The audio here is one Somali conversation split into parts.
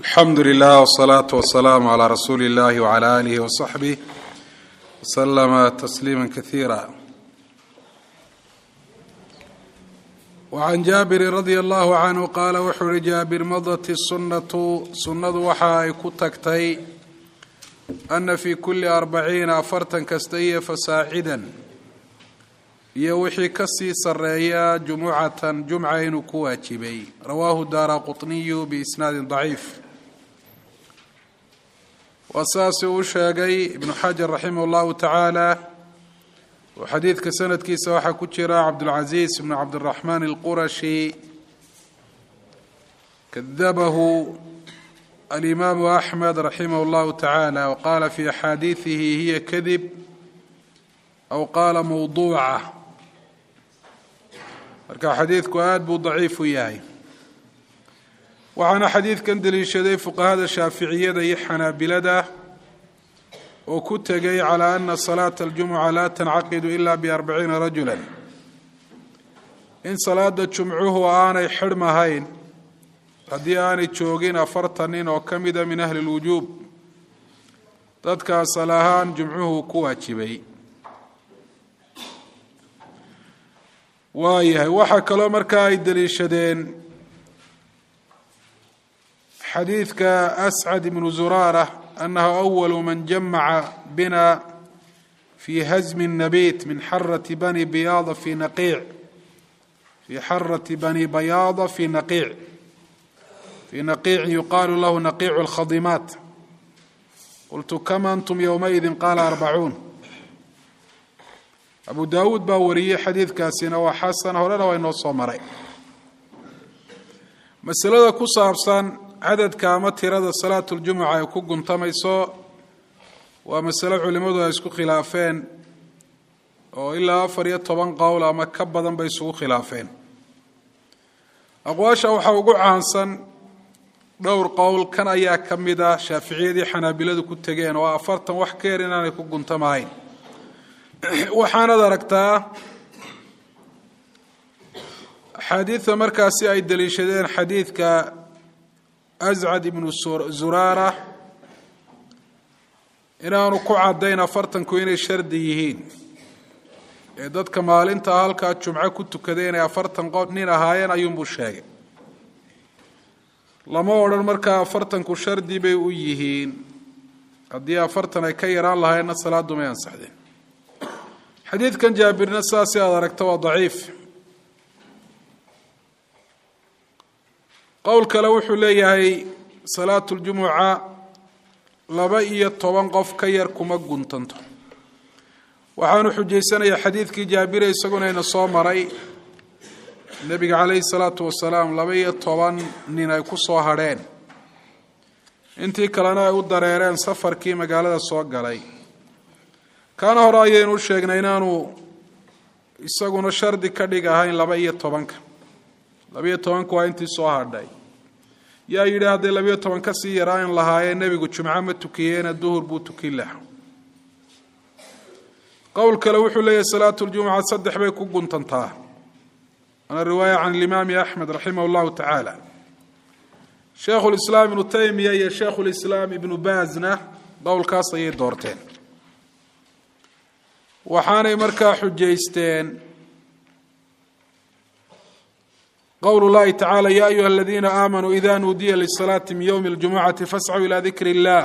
الحمد لله والصلاة والسلام على رسول الله وعلى آله وصحبه وسلم تسليما كثيرا. وعن جابر رضي الله عنه قال وxuu hi جابر مضت السنة sunadu waxa ay ku tagtay أن في كل 40 kasta iyo فsاacدا iyo wixii kasii sareeya جمعة جمعة inuu ku waajibay. رواه الدارقطني بإسناد ضعيف. وساس uu sheegay ابن حجر رحمه الله تعالى وxadiidka sanadkiisa waxaa ku jira cabdالعaزيز بن cabdالرحمن الqرشي كذبه الإمام أحمد رحمه الله تعالى وقال في أحاديثه هي كذب أو قال موضوعة. marka xadiidku aad buu daciif u yahay. waxaana xadiidkan daliishaday fuqahada shaaficiyada iyo xanaabilada oo ku tegay calaa ana salaata aljumuca laa tancaqidu ila b40 rajula, in salaada jumcuhu aanay xidhmahayn haddii aanay joogin 40 nin oo ka mida min ahli lwujuub, dadka asal ahaan jumcuhu ku waajibay. waayahay waxaa kaloo markaa ay daliishadeen xadiidka ascad ibnu zuraara annahu awalu man jamaca bina fi hazmi الnabit min xarati bani bayaada fi naqiic fi naqiicin yuqaalu lahu naqiicu اlkhadimaat. qultu kama antum ywmaidin qaala 40. abu daawuud baa wariyey xadiidkaasina waa xasan, horena waa inoo soo maray. masalada ku saabsan cadadka ama tirada salaatu ljumuca ay ku guntamayso waa masalo culimmadu ay isku khilaafeen oo ilaa 14 qowl ama ka badan bay isugu khilaafeen. aqwaasha waxaa ugu caansan dhowr qowl, kan ayaa ka mid ah shaaficiyadii xanaabiladu ku tegeen oo 40 wax ka yar inaanay ku guntamahayn. waxaanad aragtaa axaadiidta markaasi ay daliishadeen xadiidka ascad ibnu zuraara inaanu ku caddayn 40ku inay shardi yihiin, ee dadka maalinta halkaa jumco ku tukaday inay 40 nin ahaayeen ayuunbuu sheegay. lama odhan markaa 40ku shardi bay u yihiin, haddii 40 ay ka yaraan lahaydna salaadu may ansaxdeen. xadiidkan jaabirna saasi aad aragto waa daciif. qowl kale wuxuu leeyahay salaatu ljumuca 12 qof ka yar kuma guntanto. waxaanu xujaysanayaa xadiidkii jaabire isaguna ina soo maray, nebiga calayhi salaatu wasalaam 12 nin ay ku soo hadheen, intii kalena ay u dareereen safarkii magaalada soo galay. kaana hore ayaynu u sheegnay inaanu isaguna shardi ka dhig ahayn 12ka. 12ku waa intii soo hadhay. yaa yidhi hadday 12 ka sii yaraan lahaayeen nebigu jumco ma tukiyeena duhur buu tukin lahaa. qowl kale wuxuu leeyahay salaatu ljumuca 3 bay ku guntantaa. ana riwaaya can alimaami axmed raximah llahu tacaala. sheekhu lislaam ibnu taymiya iyo sheekhu lislaam ibnu baazna qowlkaas ayay doorteen. waxaanay markaa xujaysteen qowlu llahi tacaala ya ayuha aladiina aamanuu ida nuudiya lisalaati min ywmi اljumucati fascuu ilaa dikri اllah.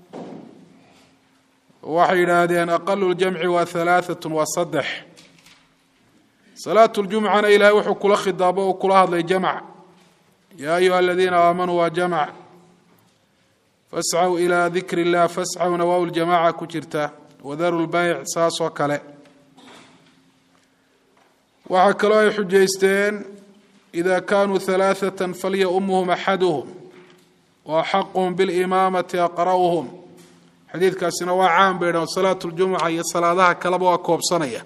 waxay yidhaahdeen aqalu ljamci waa 3 waa 3. salaatu ljumcana ilaahay wuxuu kula khidaabo u kula hadlay jamc. ya ayuha aladiina aamanuu waa jamc. fascuu ilaa dikri اllah, fascuna waaw ljamaca ku jirta. wadaru lbayc saasoo kale. waxaa kaloo ay xujaysteen ida kaanuu 3 falyaummhum axaduhum waaxaquhum bilimaamati aqra'uhum. xadiidkaasina waa caan bay dhahan salaatu ljumuca iyo salaadaha kaleba waa koobsanaya.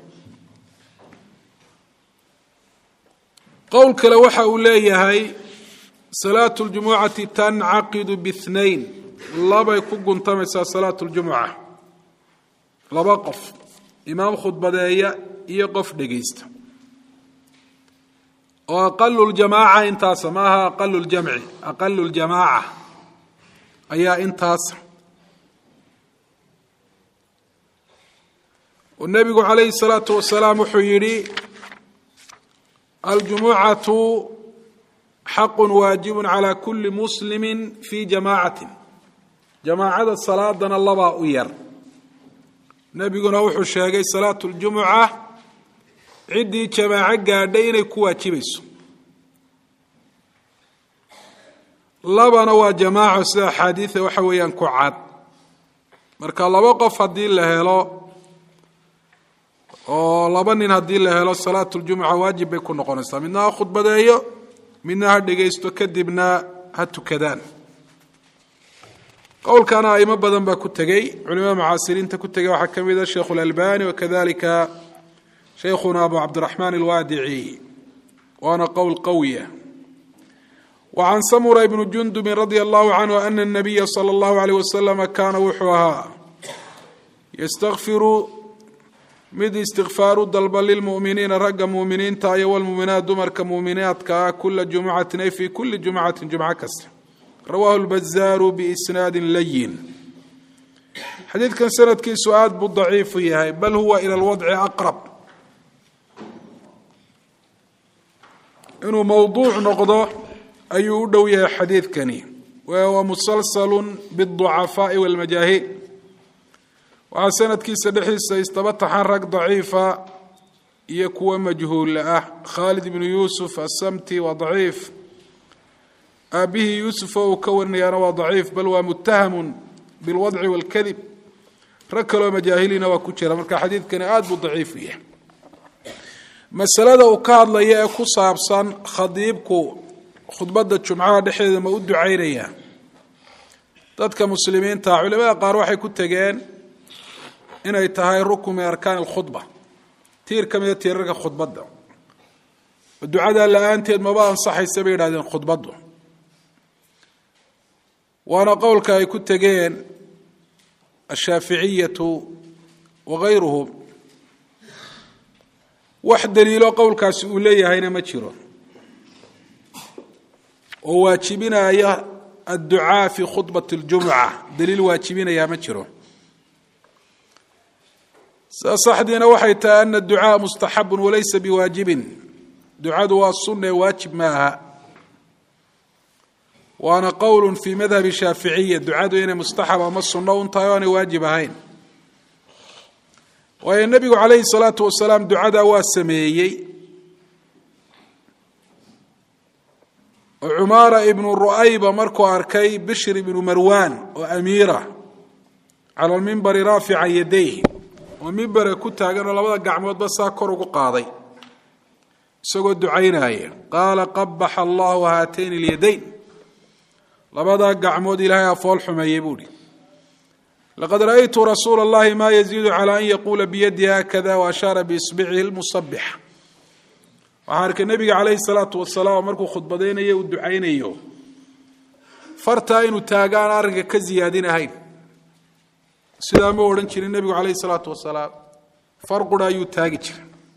qowl kale waxa uu leeyahay salaatu ljumucati tancaqidu b2, labay ku guntamaysaa salaatu ljumuca. 2 qof, imaam khudbadeeya iyo qof dhegaysta. oo aqalu ljamaaca intaasa maaha aqalu ljamci, aqalu ljamaaca ayaa intaas والنبي عليه الصلاة والسلام وحيري الجمعة حق واجب على كل مسلم في جماعة الصلاة دنا الله بأوير نبينا وحو شاقي صلاة الجمعة عدي جماعة قادين كواتبس لبنا وجماعة سلا حديثة وحويا كعاد مركا الله وقف هدي الله هلو oo laba nin hadii la helo salaatu jumca waajib bay ku noqonaysaa midna khudbadeeyo midna ha dhageysto kadibna ha tukadaan qowlkana ayma badan ba ku tagay culimada mucaasiriinta ku tagay waxa kamid ah Sheikh al-Albani wa kadhalika Sheikhuna Abu Abdurrahman al-Wadi'i وانا قول قويه وعن سمرة بن جندب رضي الله عنه أن النبي صلى الله عليه وسلم كان وحوها يستغفر مد استغفار الضلب للمؤمنين رق مؤمنين تاي والمؤمنات دمر كمؤمنات كل جمعة في كل جمعة كسر رواه البزار بإسناد لين حديث كان سند كي سؤال بالضعيف فيها بل هو إلى الوضع أقرب إنه موضوع نقضه أي دوية حديث كني وهو مسلسل بالضعفاء والمجاهيل وسند كي سدحيس استبت حرق ضعيفة يكون مجهول خالد بن يوسف السمتي وضعيف أبيه يوسف وكون يرى ضعيف بل ومتهم بالوضع والكذب ركلوا مجاهلين وكتشر مركا حديث كان آد بالضعيف فيه مسألة وكاد لي أكو صابصان خضيبكو خطبة الجمعة دحية ما أدو عيريا تدك مسلمين تا علماء قاروحي كتجين إن يتهاي ركن من أركان الخطبة تير كم يتيرك الخطبة ده الدعاء الآن تيد ما بقى صح السبيل هذه الخطبة ده وأنا قولك يكون تجين الشافعية وغيرهم واحد دليل قولك سؤولية هنا متشرون وواجبنا يا الدعاء في خطبة الجمعة دليل واجبنا يا متشرون صحدنا وحيتا أن الدعاء مستحب وليس بواجب دعاء والسنة واجب معها وأنا قول في مذهب الشافعية الدعاء هنا مستحب وما السنة وانطيان واجبهين والنبي عليه الصلاة والسلام دعاء واسميي عمارة ابن الرؤيبة مركو أركي بشر بن مروان وأميرة على المنبر رافع يديه ومنبر كنت أقول لبدا قعمود بس كرو قاضي سقوا الدعيناي قال قبح الله هاتين اليدين لبدا قعمود إلهي أفول حميبوني لقد رأيت رسول الله ما يزيد على أن يقول بيدي هكذا وأشار بإصبعه المصبح وحارك النبي عليه الصلاة والسلام مركو خطبتين يو الدعين يو فرتاين وتاقان أرقى كزيادين هين سلام ورنشر النبي عليه الصلاة والسلام فرق لا يتاقج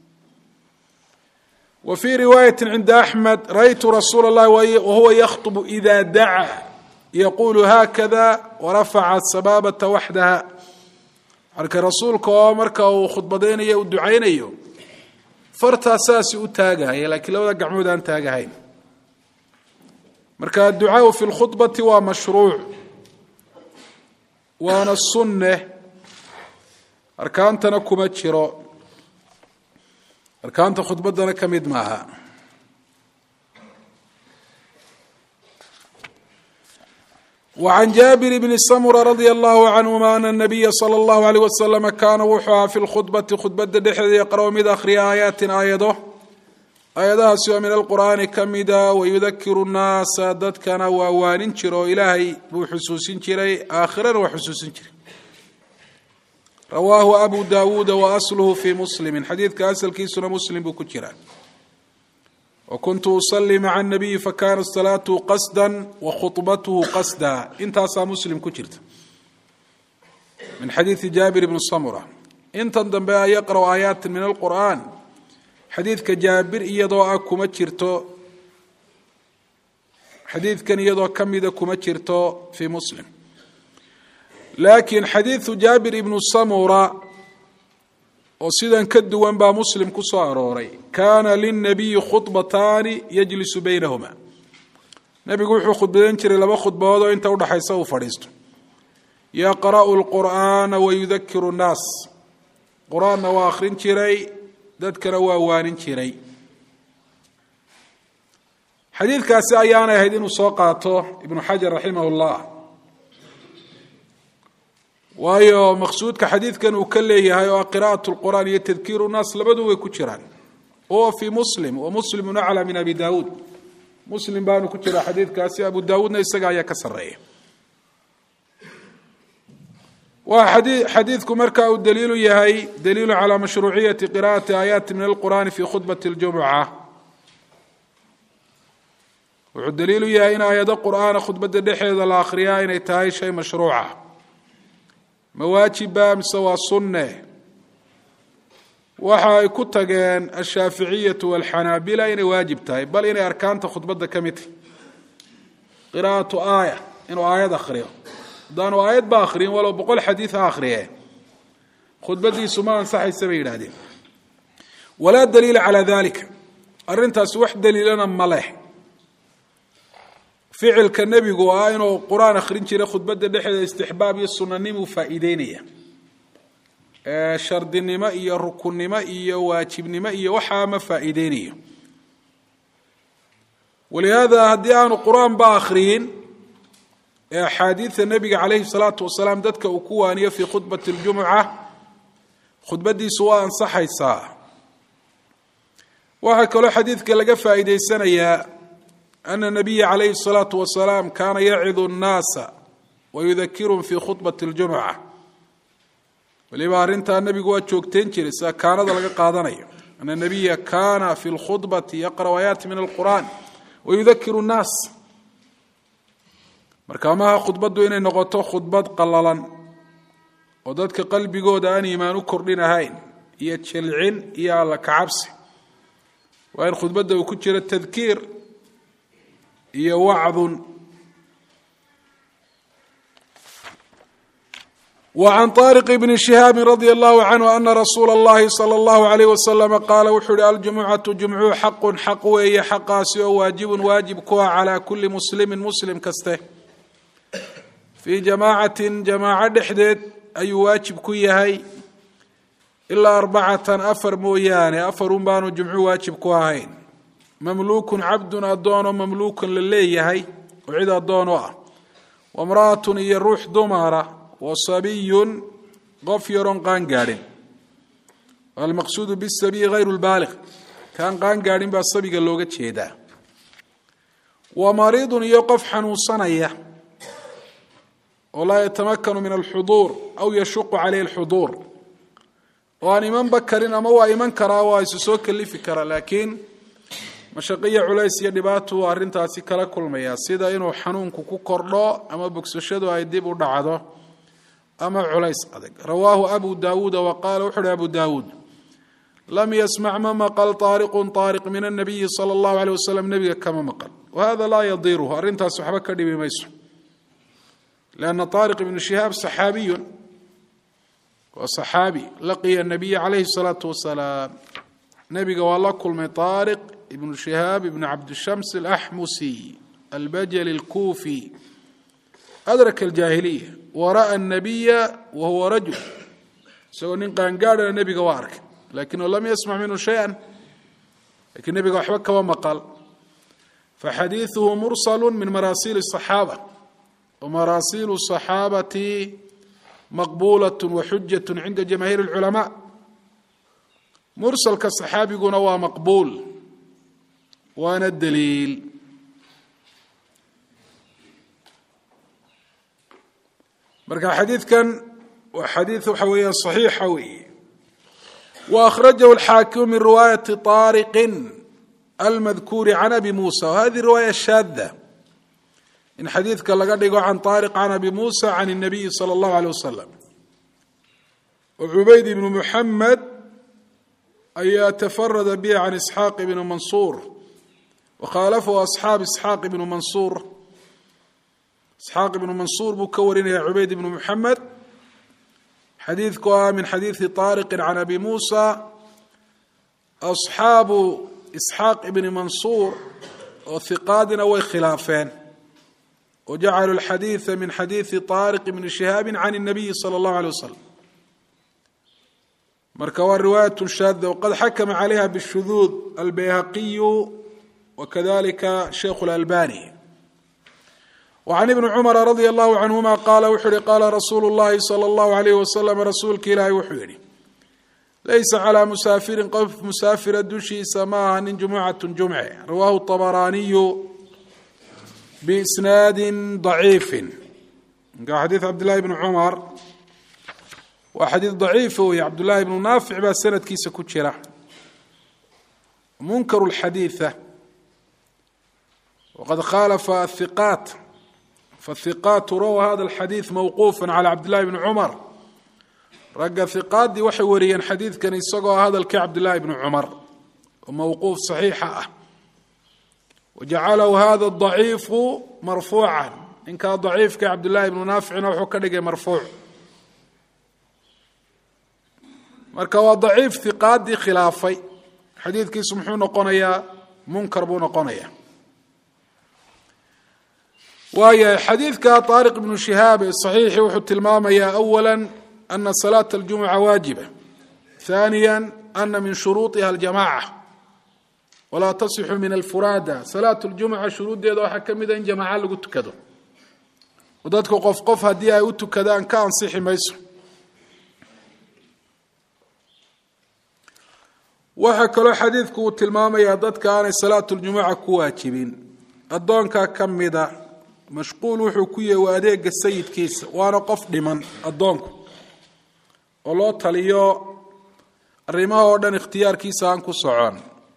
وفي رواية عند أحمد رأيت رسول الله وهو يخطب إذا دعا يقول هكذا ورفع السبابة وحدها حارك رسولك ومركا وخطبتين يو الدعين يو فرت أساسي أتاجها لكن لو دق عمودان تاجهين مركا الدعاء في الخطبة ومشروع وأنا السنة أركان تنكم الشراء أركان خطبتنا كمد معها وعن جابر بن السمرة رضي الله عنهما أن النبي صلى الله عليه وسلم كان وحوها في الخطبة خطبة دحية يقرأ من آخر آيات آياتها سوى من القرآن كمدا ويذكر الناس دد كان ووان شرو إلهي بحسوس شري آخرا وحسوس شري رواه أبو داود وأصله في مسلم حديث كأسل كيسنا مسلم بكتيران وكنت أصلي مع النبي فكان الصلاة قصدا وخطبته قصدا انت أصى مسلم كتيرت من حديث جابر بن السمرة انت انضم يقرأ آيات من القرآن حديث كجابر إيضا أكما تشرتو حديث كان إيضا كمدا كما تشرتو في مسلم laakiin xadiidu jaabir ibnu samura oo sidan ka duwan baa muslim ku soo arooray kaana linnabiyi khudbataani yajlisu baynahuma nebigu wuxuu khudbadan jiray laba khudbadood oo inta udhaxaysa uu fadhiisto yaqra'u lqur'aana wayudakiru nnaas qur-aanna waa akhrin jiray dadkana waa waanin jiray xadiidkaasi ayaanay ahayd inuu soo qaato ibnu xajar raximah llah waayo maqsuudka xadiidkan uu ka leeyahay oo qira'at lqur'aan iyo tadkiiru nnaas labadu way ku jiraan oo fii muslim wa muslimun aclaa min abi daawuud muslim baanu ku jiraa xadiidkaasi abu daawuudna isaga ayaa ka sarreeya waa xadiidku marka uu daliilu yahay daliilu calaa mashruuciyati qira'ati aayaati min alqur'aani fii khudbati اljumuca wuxuu daliilu yahay in aayado qur'aana khudbadda dhexeeda la akhriyaa inay tahay shay mashruuca ma waajiba mise waa sunne waxa ay ku tageen ashaaficiyatu walxanaabila inay waajib tahay bal inay arkaanta khudbadda ka mid tahay qiraa'atu aaya inuu aayad akhriyo haddaanu aayad ba akhriyin walow 100 xadiid ha akhriyee khudbaddiisu ma ansaxaysa bay yidhahdeen walaa daliila calaa dalika arrintaasi wax daliilana ma leh ficilka nebigu ah inuu qur-aan akhrin jiray khudbadda dhexeeda istixbaab iyo sunanimuu faa'iideynaya shardinimo iyo rukunnimo iyo waajibnimo iyo waxaa ma faa'iideynayo walihaada haddii aanu qur-aan ba akhriyin ee axaadiida nebiga calayhi salaatu wasalaam dadka uu ku waaniyo fii khudbati اljumuca khudbaddiisu waa ansaxaysaa waxaa kaloo xadiidka laga faa'iideysanayaa ana nabiya calayhi الsalaatu wasalaam kaana yacidu الnaasa wayudakiruhum fii khudbati اljumuca waliba arrintaa nebigu waa joogteen jiray sida kaanada laga qaadanayo ana nabiya kaana fi lkhudbati yaqra'u aayaati min alqur'an wayudakiru الnaas marka maaha khudbaddu inay noqoto khudbad qallalan oo dadka qalbigooda aan iimaan u kordhin ahayn iyo jilcin iyo alla kacabsi waa in khudbadda uu ku jiro tadkiir iyo wacdun وعن طارق بن شهاب رضي الله عنه أن رسول الله صلى الله عليه وسلم قال وحر الجمعة جمعو حق وهي حقاسي واجب كوا على كل مسلم كسته في جماعة دحدد أي واجب كويهي إلا 4 أفر موياني أفر بانو جمعو واجب كواهين مملوك عبد أدون مملوك لليهي وعيد أدون وامرأة يروح دمارة وصبي غفير قانقارن المقصود بالسبي غير البالغ كان قانقارن بالصبي قال لوغة شيدا ومريض يقف حنوصنية ولا يتمكن من الحضور أو يشق عليه الحضور وأن من بكرين أما هو إيمان كرا ويسوك اللي فكرة لكن مشاقية علايس يدباتو وارنتاسي كلا كل ميا سيدا إنو حنون كوكو كردو أما بكسوشدو هيديبو دعادو أما علايس أدق رواه أبو داود وقال وحر أبو داود لم يسمع ما مقال طارق من النبي صلى الله عليه وسلم نبي كما مقال وهذا لا يضيره أرنتا صحبك كدي بميسو لأن طارق بن شهاب صحابي وصحابي لقي النبي عليه الصلاة والسلام نبي والله كل من طارق ابن شهاب ابن عبد الشمس الأحمسي البجل الكوفي أدرك الجاهلية ورأى النبي وهو رجل سواء قال النبي وارك لكنه لم يسمع منه شيئا لكن النبي وحبك وما قال فحديثه مرسل من مراسيل الصحابة ومراسيل الصحابة مقبولة وحجة عند جماهير العلماء مرسل كالصحابي قلنا مقبول وانا الدليل مركا حديث كان وحديث حويا صحيح حوي وأخرجه الحاكم من رواية طارق المذكور عن أبي موسى وهذه رواية شاذة إن حديث كان لقد عن طارق عن أبي موسى عن النبي صلى الله عليه وسلم وعبيد بن محمد أي تفرد به عن إسحاق بن منصور وخالفه أصحاب إسحاق بن منصور إسحاق بن منصور بكورين يا عبيد بن محمد حديثك من حديث طارق عن أبي موسى. أصحاب إسحاق بن منصور وثقادنا وخلافين وجعلوا الحديث من حديث طارق بن شهاب عن النبي صلى الله عليه وسلم مركوا رواية شاذة وقد حكم عليها بالشذوذ البيهقي وكذلك شيخ الألباني. وعن ابن عمر رضي الله عنهما قال وحري قال رسول الله صلى الله عليه وسلم رسولك إلهي وحري ليس على مسافر قف مسافر الدشي سماها جمعة جمعة. رواه الطبراني بإسناد ضعيف. حديث عبد الله بن عمر وحديث ضعيف ويا عبد الله بن نافع بس سند كيس كتشرة منكر الحديثة وقد خالف الثقات فالثقات روى هذا الحديث موقوفا على عبد الله بن عمر رجع ثقات دي وحي وريان حديث كان يسقى هذا الكعبد الله بن عمر وموقوف صحيحة وجعله هذا الضعيف مرفوعا إن كان ضعيف كعبد الله بن نافع وحكى مرفوع marka waa daciif thiqaadi khilaafay xadiidkiisu muxuu noqonayaa munkar buu noqonayaa. waayo xadiidka طارق بن شهاب الصحيح wuxuu tilmaamayaa أولا أن صلاة الجمعة واجبة ثانيا أن من شروطها الجماعة ولا تصح من الفرادى. صلاة الجمعة شروطeeda waxa kamid in jamaaca lagu tukado wadadku qof hadii ay u tukadaan ka ansixi mayso. waxa kale xadiidku uu tilmaamayaa dadka aan salaatul jumuca ku waajibin adoonka kamida mashquul wuxuu ku yahay adeega sayidkiisa waana qof dhiman adoonku oo loo taliyo arrimaha oo dhan ikhtiyaarkiisa aan ku socon.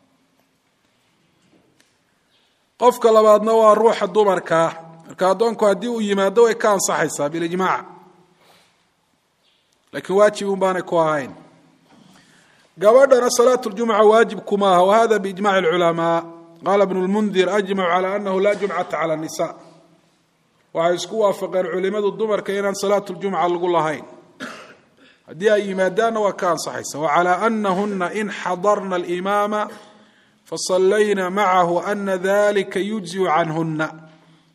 qofka labaadna waa ruuxa dumarka marka adoonku hadii uu yimaado way ka ansaxaysaa bil ijmaac laakiin waajib baana ku ahayn. قبلنا صلاة الجمعة واجب كما وهذا بإجماع العلماء. قال ابن المنذر أجمع على أنه لا جمعة على النساء وعيسكوا فقر علماء الضمر كينا صلاة الجمعة لقول لهين هدي أي مادان وكان صحيح وعلى أنهن إن حضرنا الإمام فصلينا معه أن ذلك يجزي عنهن.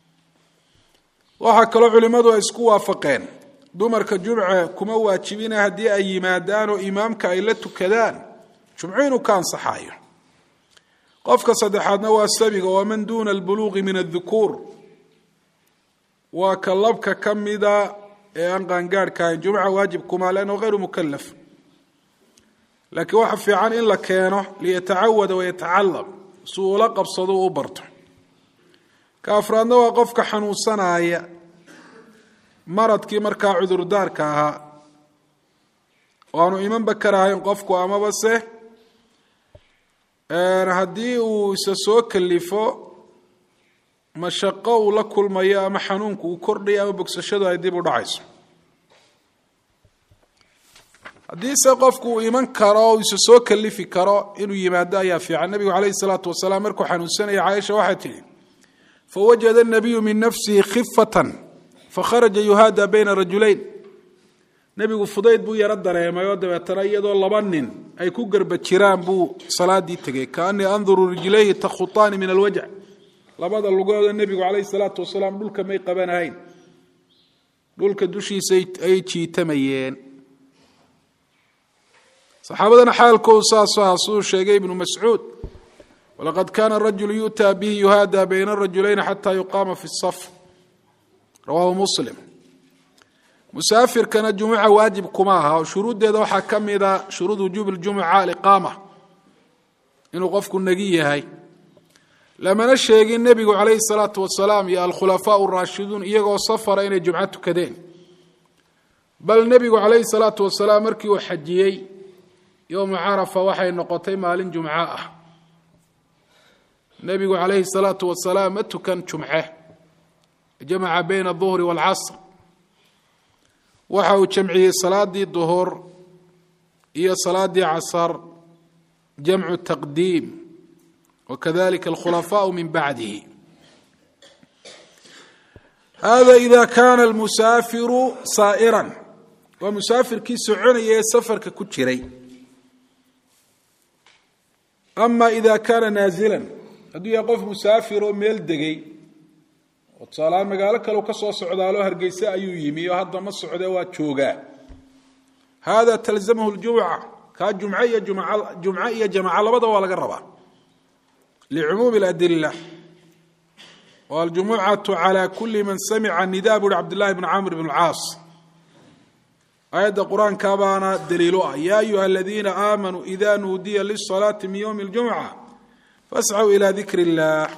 وحكى العلماء وعيسكوا فقين dumarka jumca kuma waajibina hadii ay yimaadaan oo imaamka ay la tukadaan jumciinu ka ansaxayo. qofka saddexaadna waa sabiga oo man duuna albuluugh min adhukur waa kalabka kamida ee aan qaangaarka jumca waajib kuma laano غير mukallaf laakiin waxa fiican in la keeno liyataawada wa yataallam suula qabsado oo barto. ka afraadna waa qofka xanuunsanaya maradkii markaa cudurdaarka ahaa waanu iman bakarahayn qofku amaba se haddii uu isa soo kalifo mashaqo uu la kulmayo ama xanuunku uu kordhayo ama bogsashadu ay dib u dhacayso. haddii se qofku uu iman karo oo isa soo kalifi karo inuu yimaado ayaa fiican. nabigu calayhi salaatu wasalaam markuu xanuunsanaya caaisha waxay tidhi fawajada الnabiyu min nafsihi khifatan فخرج يهادى بين رجلين. نبي فضيل بو يرى dareemay oo dabeetana iyadoo laba nin ay ku garba jiraan buu salaadii tagay kaani anzuru rijlayhi takhutan min alwajh. labada lugood nabigu calayhi salaatu wasalaam dhulka may qabanayn dhulka dushiisa ay jiitamayeen. saxaabadana xaalkoodu saasoo sheegay ibn Mas'ud ولقد كان الرجل يؤتى به يهادى بين الرجلين حتى يقام في الصف. رواه مسلم. مسافر كان الجمعة واجب كماها وشروط ده وحا كميدا شروط وجوب الجمعة الإقامة إنه قفك النقية هاي لما نشيق النبي عليه الصلاة والسلام يا الخلفاء الراشدون إيقوا صفر إن الجمعة كدين بل النبي عليه الصلاة والسلام مركي وحجيي يوم عرفة وحي النقطين مالين جمعاء. النبي عليه الصلاة والسلام متو كان جمعه جمع بين الظهر والعصر وحاو جمعي صلاة دي الظهر هي صلاة دي عصر جمع التقديم وكذلك الخلفاء من بعده. هذا إذا كان المسافر سائرا ومسافر كي سعني سفر ككتشري. أما إذا كان نازلا هدو يقف مسافر ميل دقي وتصالان مقالك لو كسو سعودالو هرقيسا أيو يمي وهذا ما السعودة واتشوغا هذا تلزمه الجمعة كجمعية جمعية جماعة لبضا ولا قربا لعموم الأدلة. والجمعة على كل من سمع النداء عبد الله بن عمرو بن العاص آية القرآن كابانا دليلها يا أيها الذين آمنوا إذا نودي للصلاة من يوم الجمعة فاسعوا إلى ذكر الله.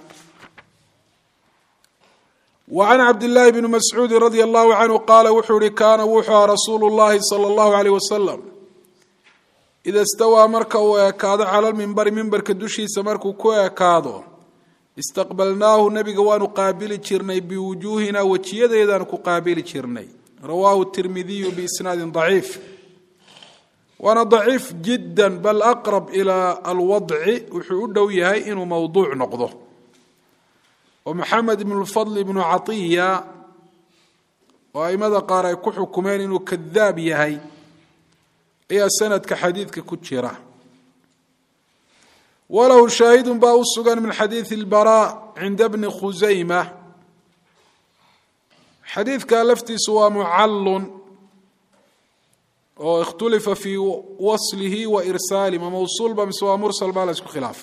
وعن عبد الله بن مسعود رضي الله عنه قال وحوري كان وحى رسول الله صلى الله عليه وسلم إذا استوى مركا ويكاد على المنبر منبر كدوشي سمركو كويكادو استقبلناه النبي وانو قابل جرني بوجوهنا وجيدا قابل جرني. رواه الترمذي بإسناد ضعيف وانا ضعيف جدا بل أقرب إلى الوضع وحوده يهي إنه موضوع نقضه. ومحمد بن الفضل بن عطية وأيماذا قارئ كحكمين إنه كذاب يهي إيا سند كحديث ككتشرة. وله شاهد باوسغان من حديث البراء عند ابن خزيمة حديث كالفتي سوى معل واختلف في وصله وإرساله موصول بمسوى مرسل بالاسك خلاف.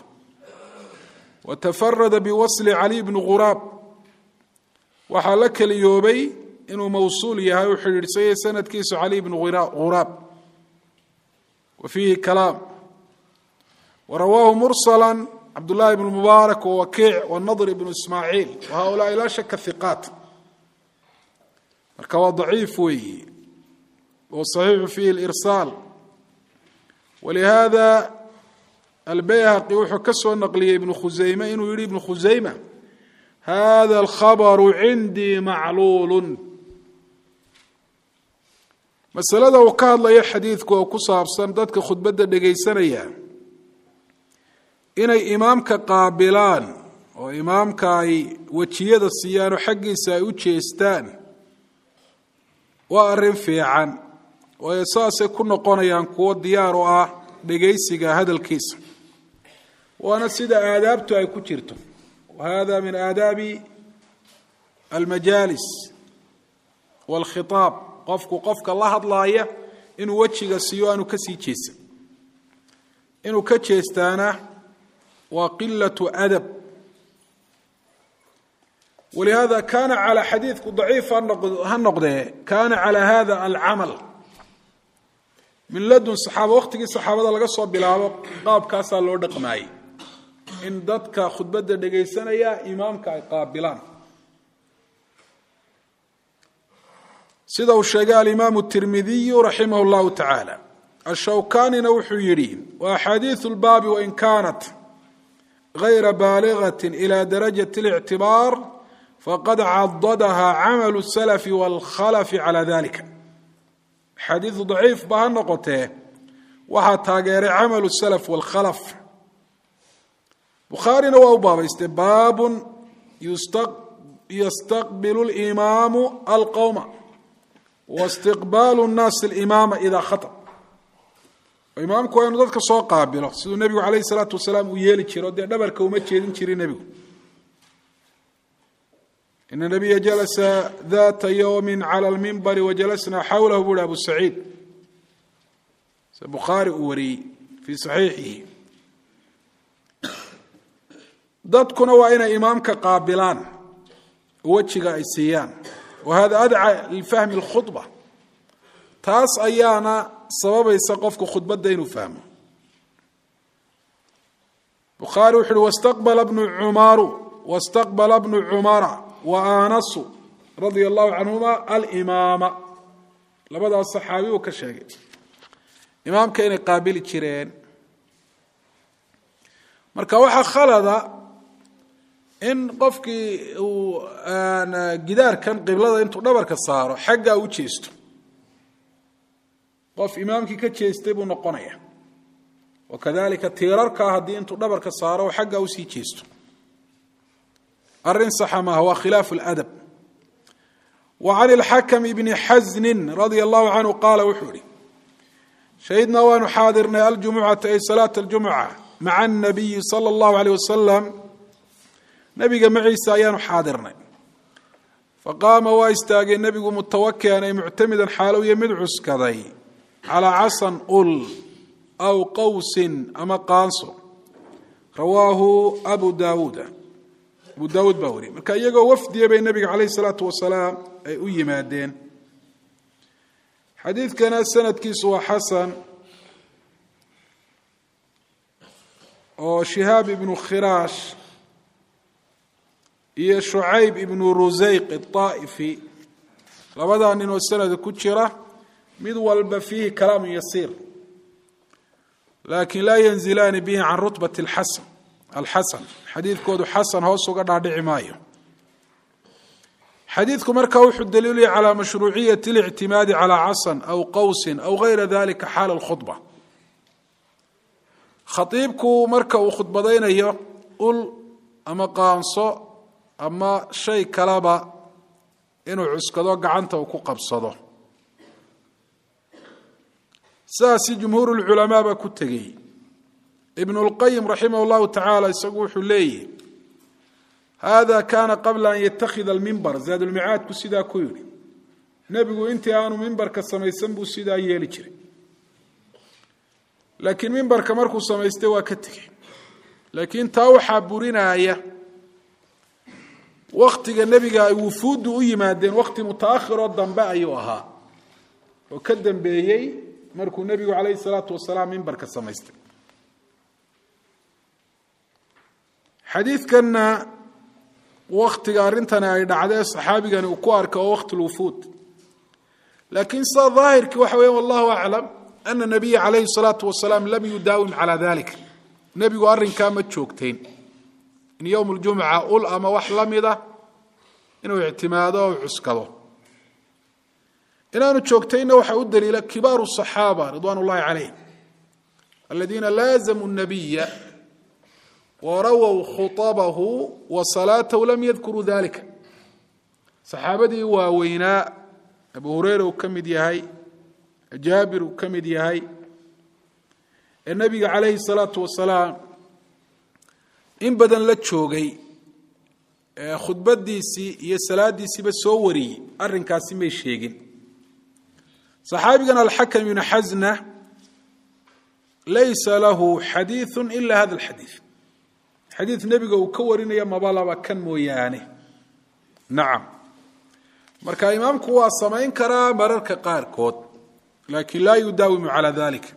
وتفرد بوصل علي بن غراب وحلك اليوبي إنه موصول يهي وحرسي سند كيس علي بن غراب وفيه كلام. ورواه مرسلا عبد الله بن المبارك ووكيع والنضر بن إسماعيل وهؤلاء لا شك الثقات مركوا ضعيف وصحيح فيه الإرسال. ولهذا البيهقي وحكسه النقلية ابن خزيمة إنه يريد ابن خزيمة هذا الخبر عندي معلول. مسألة وكاد لي حديثك وكصاب سندتك خطبة دقيسانية inay imaamka qaabilaan oo imaamka ay wajiyada siyaano xaqiisa ay u jeestaan waa arrin fiican oo asaasay ku noqonayaan kuwa diyaar u ah dhageysiga hadalkiisa waana sida aadaabtu ay ku jirto. وهذا من آداب المجالس والخطاب قفك الله hadlaaya inuu wajiga siiyo aanu ka sii jeesan inuu ka jeestaana وقلة أدب. ولهذا كان على حديث ضعيف هالنقضة كان على هذا العمل من لدن الصحابة وقت الصحابة لقى صوب بلا قاب كاسا لوردق معي إن ضدك خطبة دقيسان يا إمامك قابلان. سيده الشيخ الإمام الترمذي رحمه الله تعالى الشوكاني نوح يرين وأحاديث الباب وإن كانت غير بالغة إلى درجة الاعتبار فقد عضدها عمل السلف والخلف على ذلك. حديث ضعيف بهالنقطة وحتى غير عمل السلف والخلف. بخاري نواه باب استباب يستقبل الإمام القوم واستقبال الناس الإمام إذا خطب. imaamku waa inuu dadka soo qaabilo sidoo nabigu kaleey salaatu wasalaam uu yeeli jiro dhabarka uma jeedin jiray nabigu. إن النبي جلس ذات يوم على المنبر وجلسنا حوله بول أبو سعيد البخاري وري في صحيحه. dadkuna waa inay imaamka qaabilaan wajiga ay siiyaan وهذا أدعى لفهم الخطبة taas ayaana sababaysa qofku khudbada inuu fahmo. Bukhari wuxuu wastaqbala ibn Umar wa Anas radiyallahu anhuma al-imama labada saxaabi oo ka sheegay imaamka inay qaabili jireen. marka waxa khalada in qofkii uu gidaarkan qiblada intuu dhabarka saaro xagga u jeesto qof imaamkii ka jeestay buu noqonaya. وكذلك تيرارك هدي انتو دبرك صاروا حقه وسي جيستو. الرن صح ما هو خلاف الأدب وعن الحكم بن حزن رضي الله عنه قال وحوري شهدنا ونحاضرنا الجمعة أي صلاة الجمعة مع النبي صلى الله عليه وسلم نبي معيسى أيان حاضرنا فقام واستاغي النبي متوكئا أي معتمدا حاله يمد عسكري على عصا أول أو قوس أما قانص رواه أبو داود باوري marka iyagoo wafdiya bay nabiga kaleey salaatu wasalaam ay u yimaadeen xadiidkana sanadkiisu waa xasan oo Shihab ibn Khirash iyo Shu'ayb ibn Ruzayq at-Ta'ifi labada nin oo sanad ku jira mid walba fihi kalaam yasiir laakin la yanzilan bihi an rutbati al-hasan حديثكود حسن هو سوق دادعي مايو حديثكم مركا وحو الدليل على مشروعية الاعتماد على عصا أو قوس أو غير ذلك حال الخطبة خطيبكو مركا وخطبتين هي قل أما قانصو أما شيء كلابا إنو عسكدو قعنته وكو قبصدو ساسي جمهور العلماء بكتغي ابن القيم رحمه الله تعالى يقول حليه هذا كان قبل أن يتخذ المنبر زاد المعاد كسيدا كيوري نبيو انت آنو منبر كسميسن بو سيدا يلي جري لكن منبر كمركو سميستوى كتك لكن تاوحى بورينا آية وقت النبي وفود ويمادين وقت متأخر الضنباء أيوها وكدن بيهي مركو النبي عليه الصلاة والسلام منبر كسميستوى حديث كان وقت قارنتنا أي دعاء الصحابي كان وكوارك وقت الوفود لكن صار ظاهر كوحوي والله أعلم أن النبي عليه الصلاة والسلام لم يداوم على ذلك النبي قارن كامت شوكتين إن يوم الجمعة أول أما وحلمده إنه اعتماده وعسكده إن أنا شوكتين وحود دليل كبار الصحابة رضوان الله عليهم الذين لازموا النبي ورووا خطبه وصلاته لم يذكروا ذلك صحابتي واويناء أبو هريرة وكمد يهي جابر وكمد يهي النبي عليه الصلاة والسلام إن بدن لتشوغي خطبة ديسي هي صلاة ديسي بسوري أرن كاسم الشيغين صحابي كان الحكم بن حزنة ليس له حديث إلا هذا الحديث حديث النبي وكورنا يا مبالغ كان مويانه نعم marka imaamku waa sameyn karaa mararka qaar kood laakiin la yudaawimu ala dhalik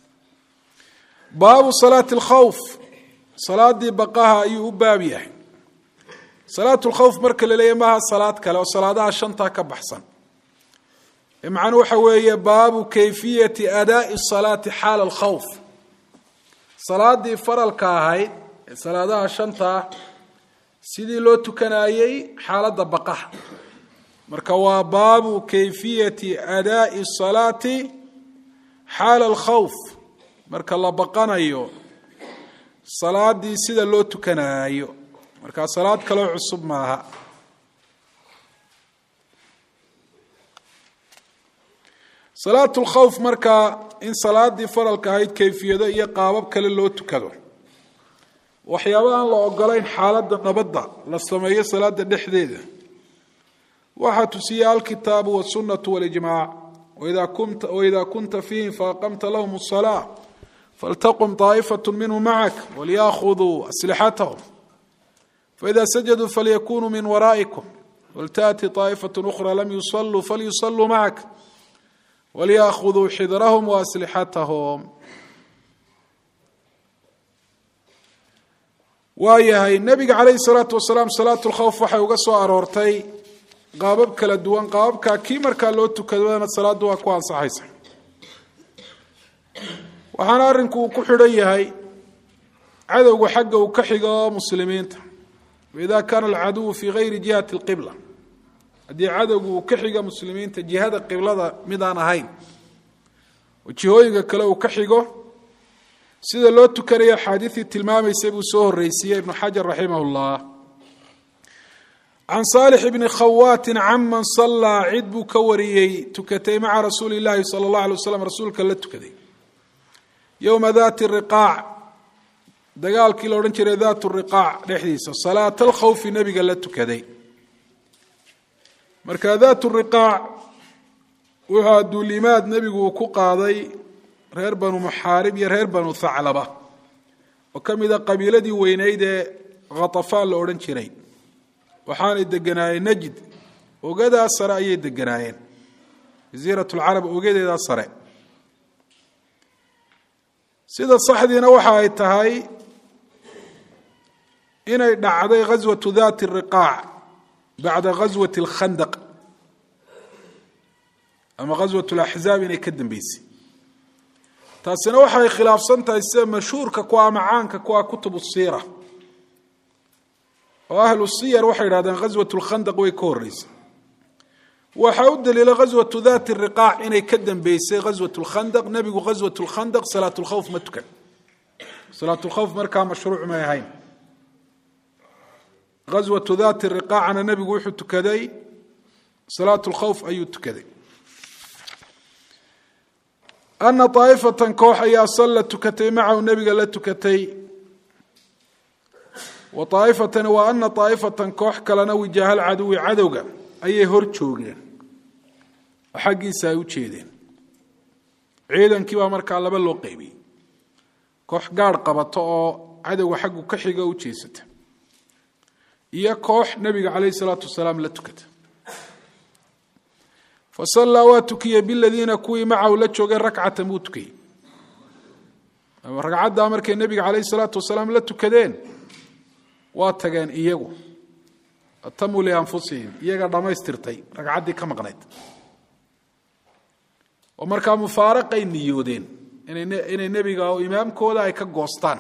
baabu salaat al-khawf salaadi baqaha ayuu baab yahay salaatu al-khawf marka la leeyahay salaad kale oo salaadaha shanta ka baxsan macnaheedu waxa weeye baabu kayfiyati adaa'i salaati xaal al-khawf salaadi faralka ahayd salaadaha shanta sidii loo tukanayay xaaladda baqaha marka waa baabu kayfiyati adaa'i salaati xaal al-khawf marka la baqanayo salaadii sida loo tukanayo marka salaad kale cusub maaha salaatu al-khawf marka in salaadii faralka ahayd kayfiyado iyo qaabab kale loo tukado waxyaabaha la ogolayn xaaladda nabadda la sameeyo salaada dhexdeeda waxa tusiya al-kitaab wa sunnah wal ijmaa' wa idha kunta fihi faqamta lahum as-salah faltaqum ta'ifatun minhum ma'ak walyakhudhu aslihatahum fa idha sajadu falyakunu min wara'ikum waltati ta'ifatun ukhra lam yusallu falyusallu ma'ak walyakhudhu hidrahum wa aslihatahum waayahay nabiga kaleey salaatu wasalaam salaatu al-khawf waxa uga soo aroortay qaabab kala duwan qaabka kii marka loo tukadana salaadu waa ku ansaxaysa waxaan arinku ku xidhan yahay cadawga xagga uu ka xigo muslimiinta wada kan al-adu fi ghayri jihati al-qibla hadii cadawgu uu ka xigo muslimiinta jihada qiblada midaan ahayn wajihooyinka kale uu ka xigo sida loo tukanayo xadiisi tilmaamaysa buu soo horeysiyay ibn Hajar rahimahullah عن صالح بن خوات عمن صلى عد buu ka wariyey tukatay maca rasuuli الlahi salى الlaه عليه وسلم rasuulka la tukaday yowma dati الriqaac dagaalkii la odhan jiray dat الriqaac dhexdiisa salaaة اlkhawfi nebiga la tukaday marka dat الriqaac wuxuu duulimaad nebigu uu ku qaaday reer banu muxaarib iyo reer banu thaclaba oo ka mida qabiiladii weynayd ee khatafaan la odhan jiray waxaanay deganaayeen najd ogadaa sare ayay deganaayeen jasiirat lcarab ogadeedaa sare sida saxdiina waxa ay tahay inay dhacday ghaswatu dati الriqaac bacda ghaswati اlkhandaq ama ghaswat اlaxzaab inay ka dambeysay taasina waxay khilaafsan tahay sida mashhuurka ku ama caanka ku ah kutubu siira oo ahlu siyar waxay yidhahdeen ghaswat اlkhandaq way ka horeysay waxaa u daliila ghaswatu dati الriqaac inay ka dambeysay ghaswat اlkhandaq nebigu ghaswat اlkhandaq salaat اlkhawf ma tukan salaat اlkhawf markaa mashruuc may ahayn ghaswatu dati الriqaacna nebigu wuxuu tukaday salaat اlkhawf ayuu tukaday ana طaa'ifatan koox ayaa salla tukatay macahu nebiga la tukatay wa طaa'ifatani wa ana طaa'ifatan koox kalena wijaaha alcaduwi cadowga ayay hor joogeen oo xaggiisa ay u jeedeen ciidankii baa markaa laba loo qeybiyey koox gaadh qabato oo cadowga xaggu ka xiga u jeesata iyo koox nebiga calayh الsalaatu wasalaam la tukata fasallaa waa tukiyey biladiina kuwii macahu la joogay rakcatan buu tukiyey ragcaddaa markay nebiga calayh الsalaatu wasalaam la tukadeen waa tageen iyagu atamuu lianfusihim iyaga dhammaystirtay ragcaddii ka maqnayd oo markaa mufaaraqay niyoodeen inay nebiga oo imaamkooda ay ka goostaan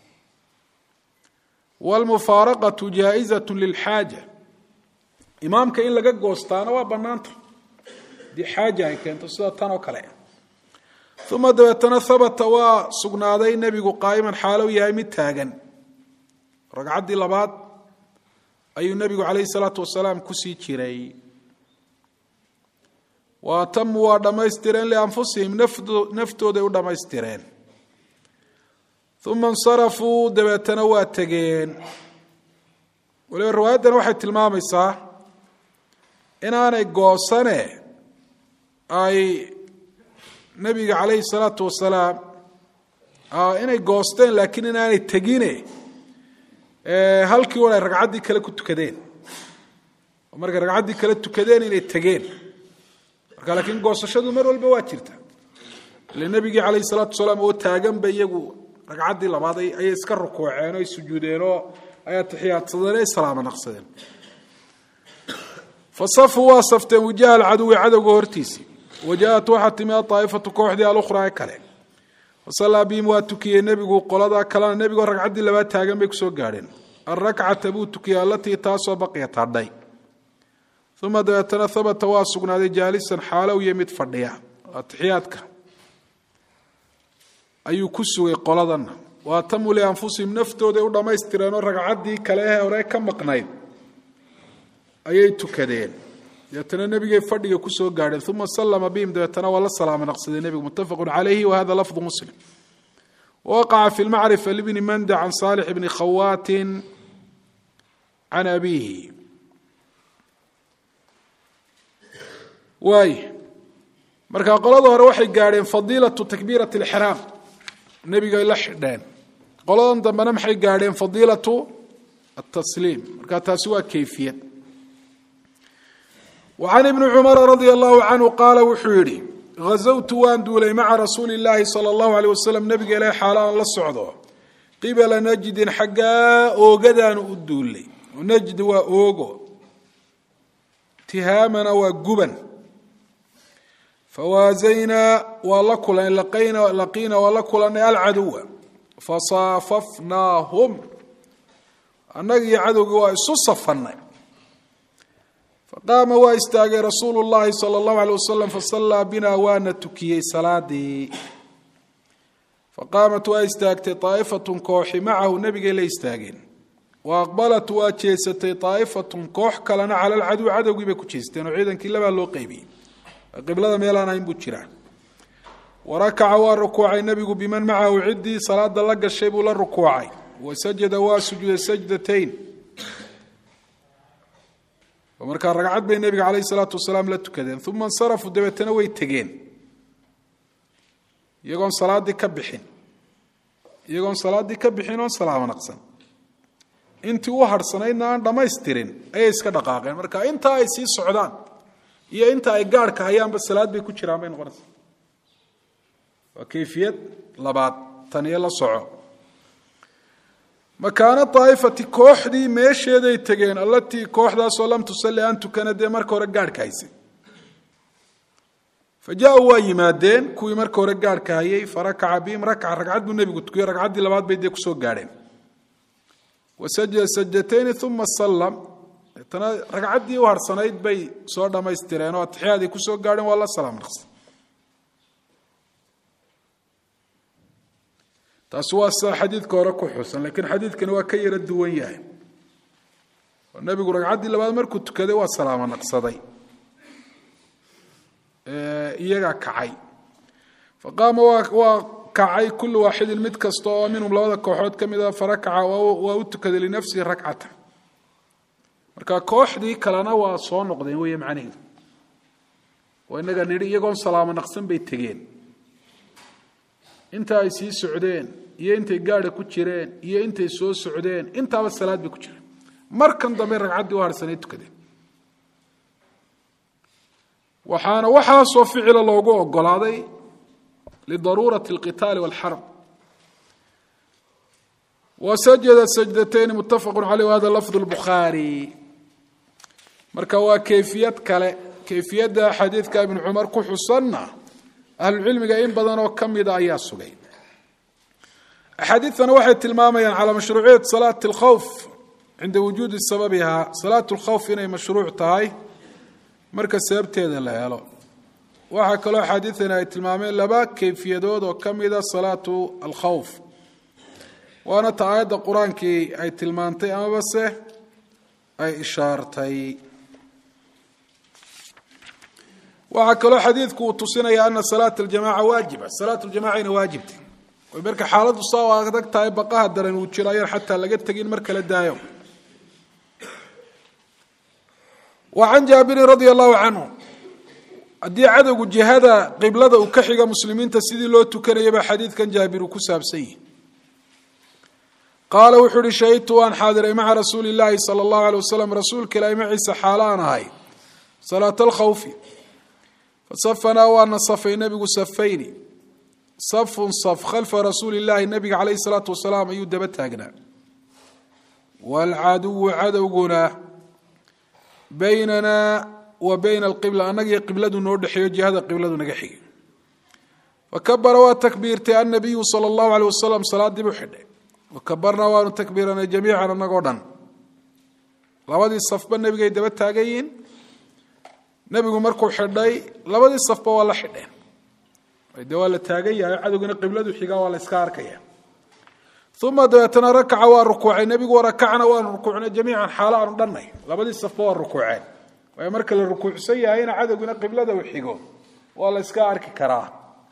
wاlmufaaraqaةu jaa'izaة lilxaaja imaamka in laga goostaana waa banaanta hadii xaaja ay keento sida tan oo kale uma dabeetana habata waa sugnaaday nebigu qaa'iman xaalow yahay mid taagan ragcaddii labaad ayuu nebigu calayhi الsalaatu wasalaam kusii jiray wa atamuu waa dhammaystireen lianfusihim naftooday u dhammaystireen uma insarafuu dabeetana waa tegeen waliba riwaayaddan waxay tilmaamaysaa inaanay goosane ay nebiga calayhi الsalaatu wasalaam inay goosteen laakiin inaanay tegine halkii war ay ragcaddii kale ku tukadeen oo markay ragcaddii kale tukadeen inay tegeen marka laakiin goosashadu mar walba waa jirta ile nebigii calayhi الsalaatu wasalaam oo taaganba iyagu ragcaddii labaad ayay iska rukuuceen oo ay sujuudeen oo ay atixiyaadsadeen ay salaamo naqsadeen fasafuu waa safteen wijaha alcaduwi cadowga hortiisii wajaءat waxaa timi aطaa'ifatu kooxdii alukhraa ee kale fasallaa bihim waa tukiyey nebigu qoladaa kalena nebigoo ragcaddii labaad taagan bay kusoo gaadheen alrakcata buu tukiyey alatii taasoo baqiyat hadhay uma dabeetana habata waa sugnaaday jaalisan xaalow iyo mid fadhiya atixiyaadka ayuu ku sugay qoladanna wa atamuu lianfusihim naftooday u dhammaystireen oo ragcaddii kale ee hore ka maqnayd ayay tukadeen dabeetana nebigay fadhiga kusoo gaadheen uma sallama bihim dabeetana waa la salaamo naqsaday nebigu muttafaqu calayhi wa hada lafdu muslim waqaca fi lmacrifa libni manda can saalix bni khawaatin can abiihi waay marka qolada hore waxay gaadheen fadiilatu takbiirat alixraam nebigay la xidheen qoladan dambena maxay gaadheen fadiilatu atasliim marka taasi waa kayfiyad وعن ابن cمر رضي الله عنه قال wuxuu yihi غزوت waan duulay mعa رasuuل اللahi صلى الله عليه وسلم نبiga ilah xaalaan la socdo qibla نجدin xaggaa oogadaanu u duulay نجد waa oogo tihaamana waa guban فawaaزaynaa waa la kulanay laqiina waa la kulanay alcaduwa faصaafafnaahum annaga iyo cadowgii waa isu safanay faqaama waa istaagay rasuulu الlahi salى الlahu عalيه wasalam fasallaa bina waana tukiyey salaadii faqaamat waa istaagtay طaa'ifaة kooxi macahu nebigay la istaageen وأقبلت واجيستي طائفة كوح كلنا على العدو عدو بك جيستين وعيدا كلا بالو قيبي قبل ميلانا ينبوشرا وركع وركوع النبي بمن معه عدي صلاة لقى الشيب للركوعي وسجد وسجد سجدتين ومركا ركعت بين النبي عليه الصلاة والسلام لا تكدين ثم انصرفوا دبتنا ويتجين يقول صلاة دي كبحين يقول صلاة دي كبحين وصلاة نقصا انت وهرسنayna dhama istirin ay iska dhaqaaqeen marka inta ay si socdaan iyo inta ay gaarka hayaan ba salaad bay ku jiraan bay noqonaysaa waa kayfiyad labaad tan iyo la soco makaana taifati kooxdi meesheeday tageen allati kooxdaas oo lam tusalli an tukanade marka hore gaarka haysay fajaa wa yimaadeen kuwii marka hore gaarka hayay faraka bihim ragcad buu nabigu tukiyay ragcadii labaad bay ku soo gaareen وسجد سجدتين ثم سلم ركعتي وهرسنيد بي سو دمايسترeen oo taxiyadii ku soo gaadeen wala salaam naqs taasoo xadiidka hore ku xusan laakiin xadiidkan waa ka yara duwan yahay nabigu ragcadii labaad markuu tukaday waa salaam naqsaday iyaga kacay faqama waa كعي كل واحد المتكستو منهم لودا كوحود كميدا فركع وأتكد لنفسه ركعة مركا كوحدي كلنا وصو نقدين ويا معنيه وإنك نري يقول سلام نقسم بيتجين أنت أيسي سعودين يا أنت قاعد كتيرين يا أنت سو سعودين أنت على الصلاة بكتير مركن ضمير ركعة دوار سنة تكدين وحنا وحاس وفعل الله جو قلادي لضرورة القتال والحرب وسجد سجدتين متفق عليه وهذا لفظ البخاري مركوا كيفية حديث كابن عمر كحصنا أهل العلم قايم بدنا وكم يدعي السجين حديثنا واحد تلماما على مشروعية صلاة الخوف عند وجود سببها صلاة الخوف هنا مشروع تاي مركز سببت هذا لا يلا waxaa kaloo xadiidana ay tilmaameen laba kayfiyadood oo kamida salaatu al-khawf waana taayada quraankii ay tilmaantay ama base ay ishaartay waxaa kaloo xadiidku tusinaya anna salaat al-jamaa'a waajiba salaatu al-jamaa'ina waajibti oo marka xaaladu soo adag tahay baqaha daran uu jiraayeen xataa laga tagin marka la daayo وعن جابر رضي الله عنه haddii cadowgu jihada qiblada uu ka xiga muslimiinta sidii loo tukanayay xadiidkan jaabir ku saabsay qaala wuxuu ri shaytu an xaadiray maca rasuulillahi sallallahu alayhi wasallam rasuulka ilaahay maciisa xaalaan ahay salaat al-khawf fasafana wa nasafay nabigu safayni safun saf khalfa rasuulillahi nabiga alayhi salatu wasalaam ayuu daba taagnaa wal adu adawguna baynana وبين القبلة أنك قبلة نور حيو جهة قبلة نجحي فكبر وتكبيرتي النبي صلى الله عليه وسلم صلاة دي بحده وكبرنا وتكبيرنا جميعا نقودا لبدي الصف بالنبي دبت تاجين نبي مركو حداي لبدي الصف ولا حدين الدوال التاجي عدونا قبلة حجا ولا إسكار كيا ثم دتنا ركع وركوع النبي وركعنا وركوعنا جميعا حالا ردني لبدي الصف والركوعين ويمركل الركوع سيئة هنا عدونا قبلة وحيقون والله إسكارك كراه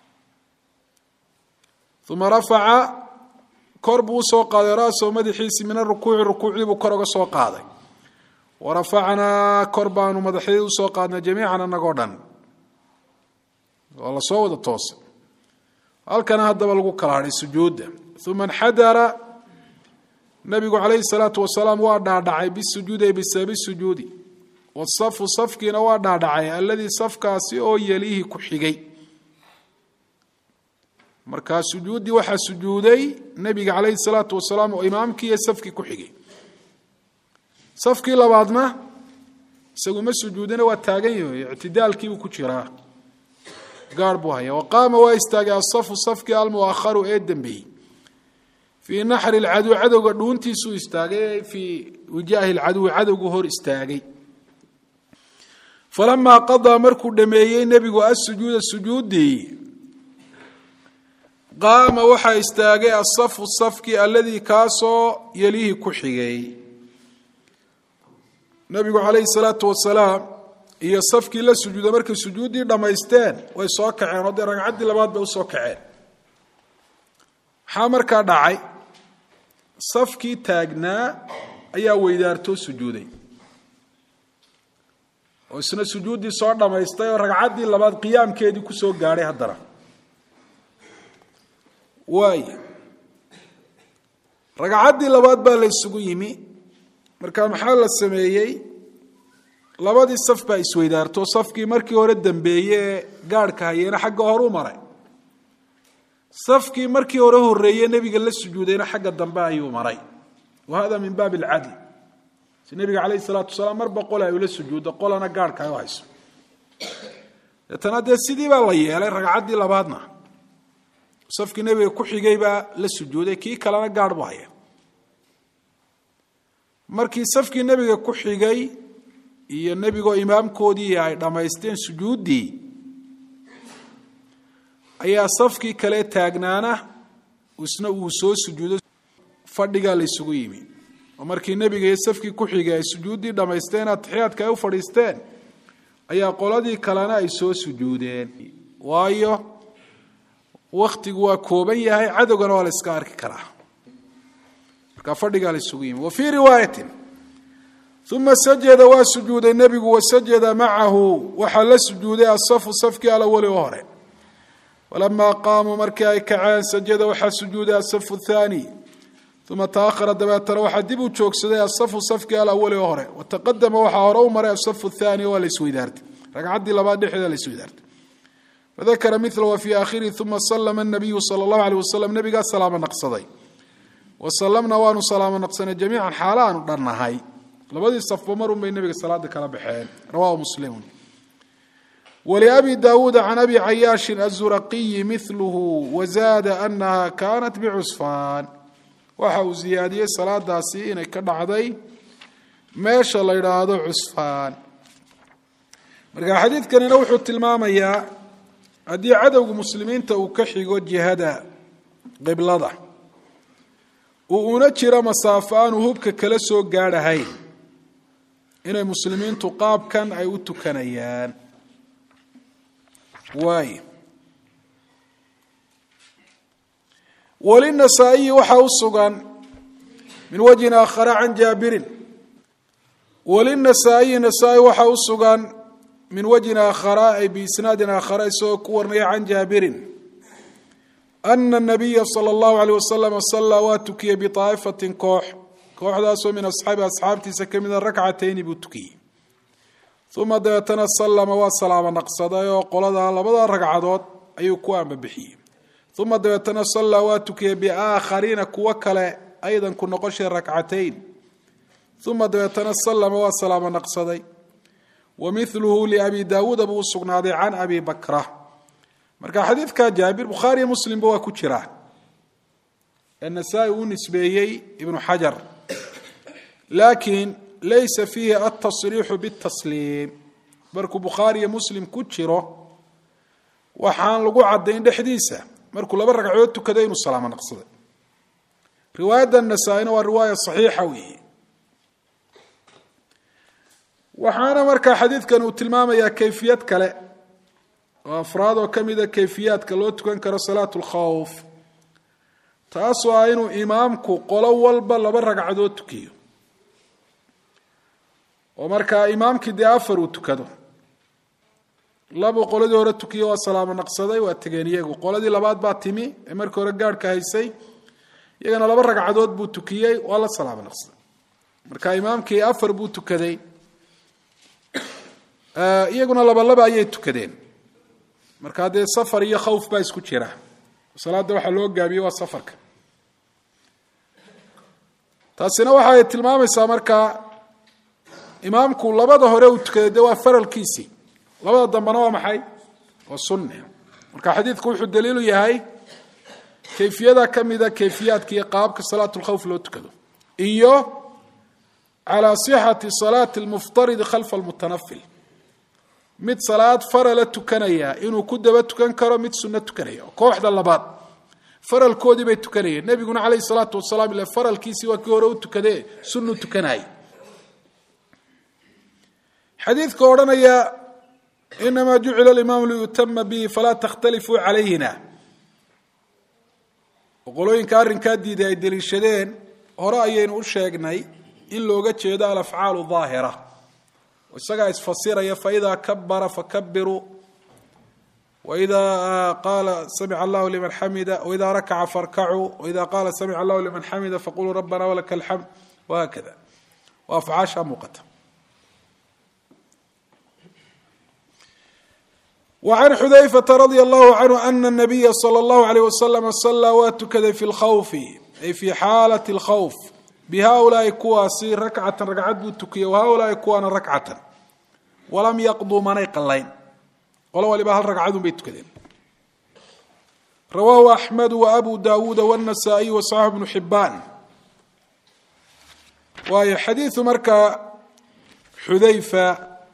ثم رفع كربو سوق هذا راسه ومدحيس من الركوع لبو كرغ سوق هذا ورفعنا كربان ومدحيس سوق هذا جميعا نقودا والله صوت التوصل هل كان هذا بلغو كراه السجود ثم انحدر النبي عليه الصلاة والسلام ودعدعي بالسجود بسبب السجود والصف صفكي نوا دعدعي الذي صفكاسي او يليه كخيغي marka sujuudi waxa sujuuday nabiga kaleey salaatu wasalaam oo imaamkii safki ku xigay safkii labaadna isagu ma sujuudina waa taagan yahay i'tidaalkii uu ku jiraa gaarbu haya waqama wa istaga as-safu safki al-mu'akhkharu ee dambi fi nahr al-adu adawga dhuuntiisu istaagay fi wajahi al-adu adawgu hor istaagay فلما قضى مركو دميي نبيغو السجود السجودي قام وحا استاغي الصف الصفكي الذي كاسو يليه كحيغي nabigu calayhi salaatu wasalaam iyo safkii la sujuuday markay sujuuddii dhammaysteen way soo kaceen oo dee ragcaddii labaad bay usoo kaceen. maxaa markaa dhacay? safkii taagnaa ayaa weydaartoo sujuuday oo isna sujuuddii soo dhammaystay oo ragcaddii labaad qiyaamkeedii ku soo gaadhay haddana. waaya ragcaddii labaad baa la isugu yimi. markaa maxaa la sameeyey? labadii saf baa isweydaarto. safkii markii hore dambeeye ee gaadhka hayeena xagga hore u maray, safkii markii hore horreeye nebiga la sujuudayna xagga dambe ayuu maray. wa hada min baabi alcadl. si nebiga calayhi salaatu wasalaam marba qola ay ula sujuuddo, qolana gaadhka ay u hayso. deetana dee sidii baa la yeelay. ragcaddii labaadna safkii nebiga ku xigay baa la sujuuday, kii kalena gaadh buu haya. markii safkii nebiga ku xigay iyo nebigoo imaamkoodii ay dhammaysteen sujuuddii, ayaa safkii kale taagnaana isna uu soo sujuudo. fadhigaa la isugu yimi oo markii nebiga iyo safkii ku xigay ay sujuuddii dhammaysteen, atixiyaadka ay u fadhiisteen, ayaa qoladii kalena ay soo sujuudeen. waayo wakhtigu waa kooban yahay, cadowgana waa la iska arki karaa. markaa fadhigaa la isugu yimi. wa fii riwaayatin uma sajada waa sujuuday nebigu, wasajada macahu waxaa la sujuuday asafu safkii alawali oo hore. walamaa qaamuu markii ay kaceen sajada waxaa sujuuday asafu thaani. uma taahara dabeetana waxaa dib u joogsaday asafu safkii alawali oo hore. wataqadama waxaa hore u maray asafu thaani, waa la isweydaartay. ragcaddii labaad dhexeeda la isweydaartay. fadakara mila wa fii aakhirihi uma salama anabiyu sala allahu aleyh wasalam, nebigaa salaamo naqsaday. wasalamna waanu salaamo naqsanay jamiican xaalo aanu dhannahay. labadii safba marun bay nebiga salaada kala baxeen. rawaahu muslimun. waliabi daawuuda can abi cayaashin azuraqiyi miluhu wazaada anaha kaanat bicusfaan. waxa uu ziyaadiyey salaadaasi inay ka dhacday meesha la yidhaahdo cusfaan. marka xadiidkanina wuxuu tilmaamayaa haddii cadowga muslimiinta uu ka xigo jihada qiblada, uu una jiro masaafo aanu hubka kala soo gaadhahayn, inay muslimiintu qaabkan ay u tukanayaan. waay walinasaa'iyi waxaa u sugan min wajhin aakhara can jaabirin. walinasaa'iyi nasaa-i waxaa u sugan min wajhin aakhara ay biisnaadin aakhara isagoo ku warnaya can jaabirin ana nabiya sala allahu aleyh wasalam sallaa waa tukiyey biaa'ifatin koox, kooxdaasoo min asxaabi asxaabtiisa ka mida rakcatayni buu tukiyey. uma dabeetana sallama waa salaamo naqsaday oo qoladaa labada ragcadood ayuu ku ambabixiyey. uma dabeetana sallaa waa tukiyey biaakhariina kuwo kale aydan ku noqoshay rakcatayn. uma dabeetana sallama waa salaamo naqsaday. wa miluhu liabi daawuuda buu u sugnaaday can abi bakra. marka xadiidka jaabir bukhaari iyo muslimba waa ku jiraa. nasaa-i uu nisbeeyey ibnu xajar, laakiin laysa fiihi altasriixu bitasliim. markuu bukhaari iyo muslim ku jiro waxaan lagu cadayn dhexdiisa markuu laba ragcadood tukaday inuu salaamo naqsaday. riwaayadda nasaa-ina waa riwaaya saxiixa weeye. waxaana markaa xadiidkan uu tilmaamayaa kayfiyad kale oo afraad oo ka mida kayfiyaadka loo tukan karo salaatu lkhawf, taasoo ah inuu imaamku qolo walba laba ragcadood tukiyo. oo markaa imaamkii dee afar uu tukado, labuu qoladii hore tukiyo waa salaamo naqsaday, waa tegeen iyagu. qoladii labaad baa timi ee markii hore gaadhka haysay, iyagana laba ragcadood buu tukiyey, waa la salaamo naqsaday. marka imaamkii afar buu tukaday, iyaguna labalaba ayay tukadeen. markaa dee safar iyo khawf baa isku jira. salaada waxaa loo gaabiyey waa safarka. taasina waxa ay tilmaamaysaa markaa imaamku labada hore uu tukaday dee waa faralkiisii, labada dambena waa maxay? waa sunne. marka xadiidku wuxuu daliilu yahay kayfiyada ka mida kayfiyaadka iyo qaabka salaatu lkhawf loo tukado, iyo calaa sixati salaati lmuftaridi khalfa almutanafil. mid salaad farala tukanaya inuu ku daba tukan karo mid sunno tukanaya. kooxda labaad faralkoodii bay tukanayeen. nebiguna calayhi salaatu wasalaam ile faralkiisii waa kii hore u tukadee sunnu tukanayay. xadiidka odhanaya inamaa jucila alimaamu liyutama bihi falaa takhtalifuu calayhina qolooyinka arrinkaa diiday ay deliishadeen hore ayaynu u sheegnay in looga jeedo alafcaalu daahira isagaa isfasiraya faidaa kabara fakabiruu waidaa qaala samica allahu liman xamida waidaa rakaca farkacuu waidaa qaala samica allahu liman xamida faquluu rabbana walaka alxamd wahakada waa afcaasha muuqata. وعن xudayfةa radي الlahu canhu ana الnabiya slى الlahu عalيه waslama salaa waa tukaday fi اlkhawfi ay fi xaalaة اlkhawf bihaulaai kuwaasi rakcatan ragcad buu tukiyey wahaulaai kuwaana rakcatan walam yaqduu manay qalayn qolo waliba hal ragcadun bay tukadeen. rawaahu أxmed وabu dawuuda والنasaaئي وصaxix بnu xibaan. waayo xadiiثu markaa xudayfa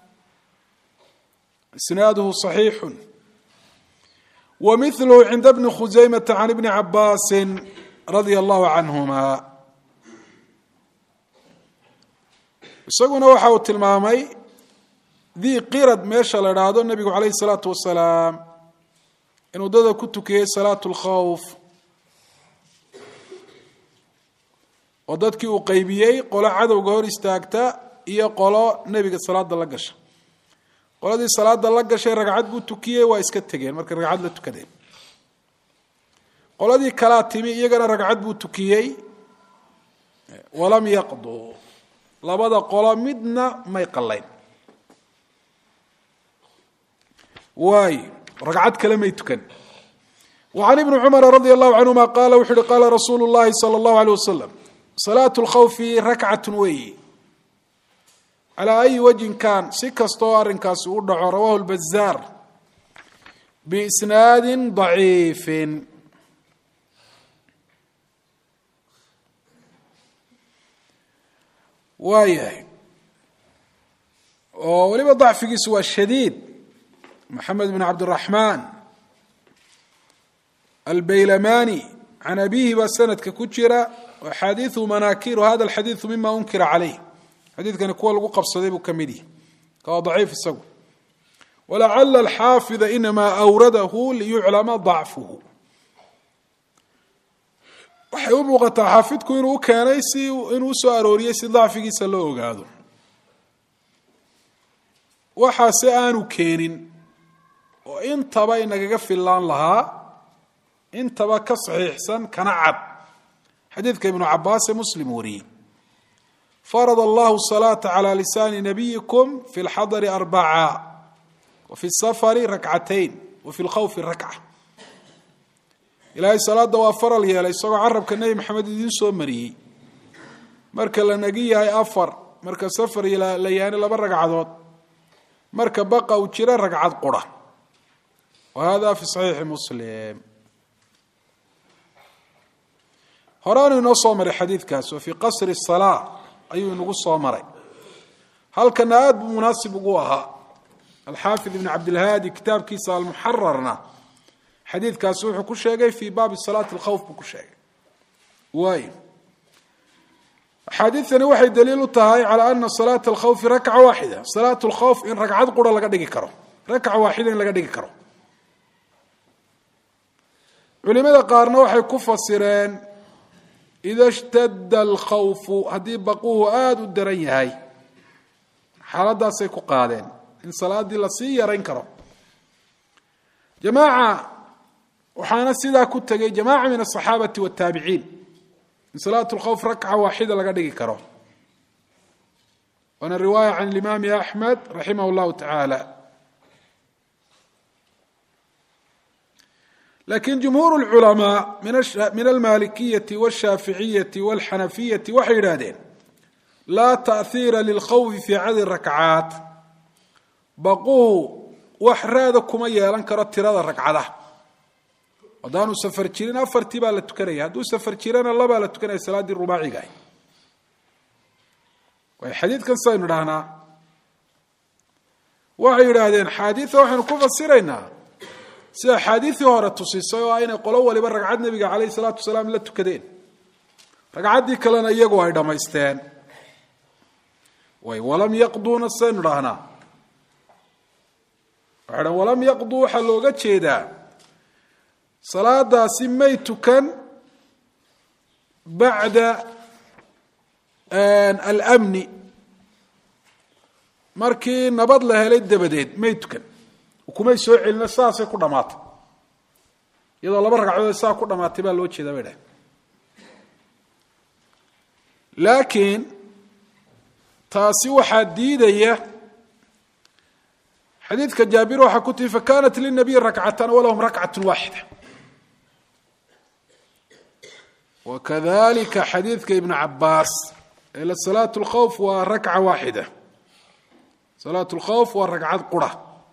isnaaduhu صaxiixu wamilhu cinda bni khusaymata can ibni cabaasi radia allahu canhuma. isaguna waxa uu tilmaamay dii qirad meesha la idhaahdo nebigu calayhi الsalaatu wasalaam inuu dada ku tukiyey salaatu اlkhawf oo dadkii uu qeybiyey qolo cadowga hor istaagta iyo qolo nebiga salaada la gasha. qoladii salaada la gashay ragcad buu tukiyey waa iska tegeen markay ragcad la tukadeen. qoladii kalaa timi iyagana ragcad buu tukiyey walam yaqduu labada qolo midna may qalayn waayo ragcad kale may tukan. وعن ibni cumara radي الlahu canهuma qaala wuxu uhi qaala rasuulu الlahi salى الlahu عalيه wasalam salaaة اlkhawfi rakcat weeyi calaa ayi wajhin kan si kastoo arrinkaasi u dhaco rawahu lbazaar biisnaadin daciifin. waayahay oo weliba dacfigiisu waa shadiid. maxamed bn cabdiraxmaan albaylamani can abihi baa sanadka ku jira axaadiiثu manaakiru hada alxadiiثu mima unkira caleyh xadiidkani kuwa lagu qabsaday buu ka mid yahi kawa daciif isagu. walacala alxaafida inamaa awradahu liyuclama dacfuhu. waxay u muuqataa xaafidku inuu u keenay inuu usoo arooriyey si dacfigiisa loo ogaado. waxaase aanu keenin oo intaba inagaga filaan lahaa intaba ka saxiixsan kana cad xadiidka ibnu cabaas ee muslim wariyey farad allahu الصalaaةa calى lisaani nabiyikum fi اlxadri arbaca wafi الsafari rakcatayn wafi اlkhawfi rakca. ilaahay salaada waa faral yeelay isagoo carabka nebi maxamed idiin soo mariyey marka la nagi yahay 4 marka safar la yaani 2 ragcadood marka baqa uu jira ragcad qura. wa hada fi صaxiixi muslim. horaanu inoo soo maray xadiidkaas oo fii qasri الsalaa ayuu inagu soo maray halkana aad buu munaasib ugu ahaa. alxaafid ibn cabdilhaadi kitaabkiisa almuxararna xadiidkaasi wuxuu ku sheegay fii baabi salaati اlkhawf buu ku sheegay. waayo axaadiidtani waxay daliil u tahay calى ana salaata اlkhawfi rakca waaxida. salaat اlkhawf in ragcad qura laga dhigi karo rakca waaxida in laga dhigi karo. culimada qaarna waxay ku fasireen ida اshtada alkhawfu haddii baquhu aada u daran yahay xaaladaasay ku qaadeen in salaadii lasii yarayn karo. jamaaca waxaana sidaa ku tegay jamaaca min aلصaxaabati wالtaabiciin in salaat اlkhawf rakca waaxida laga dhigi karo. waana riwaaya can imaami axmed raximah اllahu tacaala. lakin jumhuur اlculamaa min almalikiyati wاshaaficiyati wاlxanafiyati waxay yidhaahdeen laa taأhiira lilkhawfi fii caddi rakcaat. baquhu wax raada kuma yeelan karo tirada ragcadaha. haddaanu safar jirin 4 baa la tukanaya hadduu safar jirana 2 baa la tukanaya salaaddii rubaaciga ah. way xadiidkan saynu dhahnaa waxay yidhaahdeen xaadiia waxaynu ku fasiraynaa sida axaadiiii hore tusisay oo inay qolo waliba ragcad nebiga calayhi salaatu wasalaam la tukadeen ragcaddii kalena iyagu ay dhammaysteen. walam yaqduuna saynu dhahnaa waxaan walam yaqdu waxa looga jeedaa salaadaasi may tukan bacda al-amni markii nabad la helay dabadeed may tukan kumay soo celina saasay ku dhamaatay iyadoo laba ragcadood saa ku dhamaatay baa loo jeedaa bay dhahay laakiin taasi waxaa diidaya xadiidka jaabir waxaa ku tihi fakanat linabiy rakcatan walahum rakcatu waaxida wakadalika xadiidka ibn cabaas ila salaat اlkhawf waa rakca waaxida salaat اlkhawf waa ragcad qura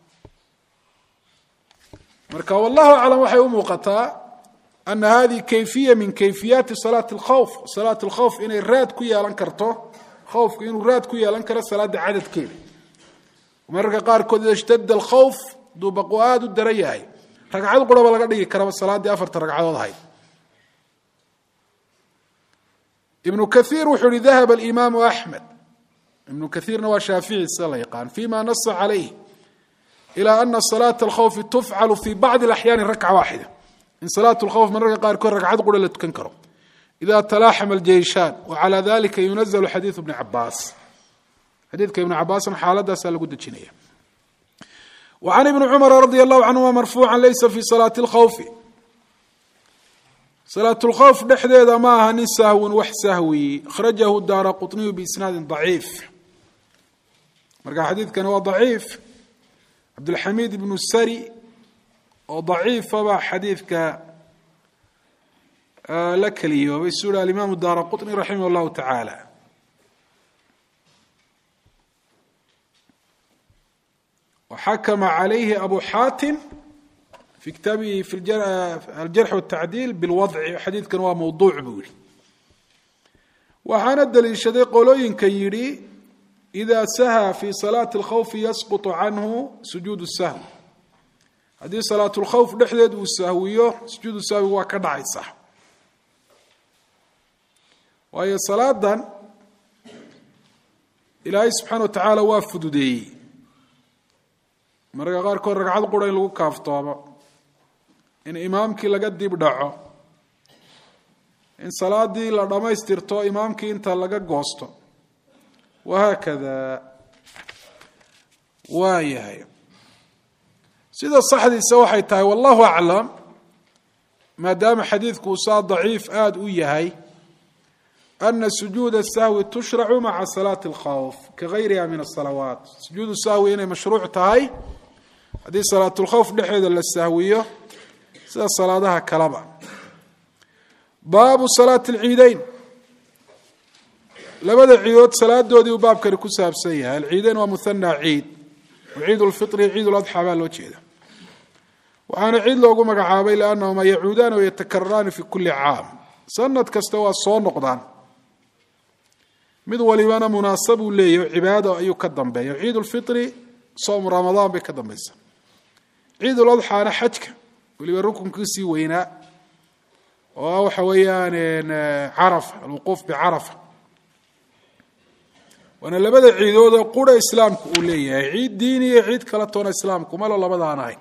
marka wallahu aclam waxay u muuqataa ana hadihi kayfiya min kayfiyaati salaati اlkhawf salaat اlkhawf inay raad ku yeelan karto khawfku inuu raad ku yeelan karo salaada cadadkeeda mararka qaarkood ida ishtadda alkhawf duu baqu aada u daran yahay ragcad quraba laga dhigi karaba salaaddii 4 ragcadood ahayd ibnu kathiir wuxuu yihi dahaba alimaamu axmed ibnu kathiirna waa shaafici sida la yaqaan fima nasa calayh ilaa ana salaata alkhawfi tufcalu fi bacdi alaxyaani rakca waaxida in salaat lkhawf mararka qaarkood ragcad qura la tukan karo ida talaaxama aljeyshaan wacalaa dalika yunazalu xadiidu bni cabaas xadiidka ibnu cabaasna xaaladaasaa lagu dejinaya wa can ibni cumara radia allahu canhuma marfuucan laysa fi salaati اlkhawfi salaat اlkhawf dhexdeeda ma aha nin sahwin wax sahwi akhrajahu daara quطniyu biisnaadin daciif marka xadiidkani waa daciif cabdulxamiid ibnu sari oo daciifa baa xadiidka la keliyoobay suu yihi alimaamu daara quطni raximah اllahu tacaala وxakma عalayhi abu xaatim fi kitaabihi fi aljarx والtacdiil biاlwadci xadiidkan waa mawduuc buu yihi waxaana daliishaday qolooyinka yidhi إida sahى fi salaati اlkhawfi yasquط canhu sujuud الsahw haddii salaat اlkhawf dhexdeed uu sahwiyo sujuud sahwi waa ka dhacaysa waayo salaadan ilaahay subxaana wa tacaala waa fududeeyey mararka qaarkood ragcad qura in lagu kaaftoomo in imaamkii laga dib dhaco in salaadii la dhammaystirto imaamkii inta laga goosto wahaakada waa yahay sida saxdiisa waxay tahay wallahu aclam maadaama xadiidku uu saa daciif aada u yahay ana sujuuda sahwi tushracu maca salaati اlkhawf kagayriha min asalawaat sujuudu sahwi inay mashruuc tahay haddii salaat اlkhawf dhexeeda la sahwiyo sida salaadaha kaleba baabu salaati اlciideyn labada ciidood salaadoodii uu baabkani ku saabsan yahay alciideyn waa muhanaa ciid ciid اlfiri ciid اladxaa baa loo jeeda waxaana ciid loogu magacaabay liannahuma yacuudaani wayatakararaani fi kuli caam sanad kasta waa soo noqdaan mid walibana munaasabuu leeyahy cibaado ayuu ka dambeeya ciid اlfiri soomu ramadaan bay ka dambaysa ciid uladxaana xajka weliba rukunkiisii weynaa oo waxa weeyaan carafa alwuquuf bicarafa waana labada ciidoodoo qura islaamku uu leeyahay ciid diini iyo ciid kala toona islaamku malo labadaan ahayn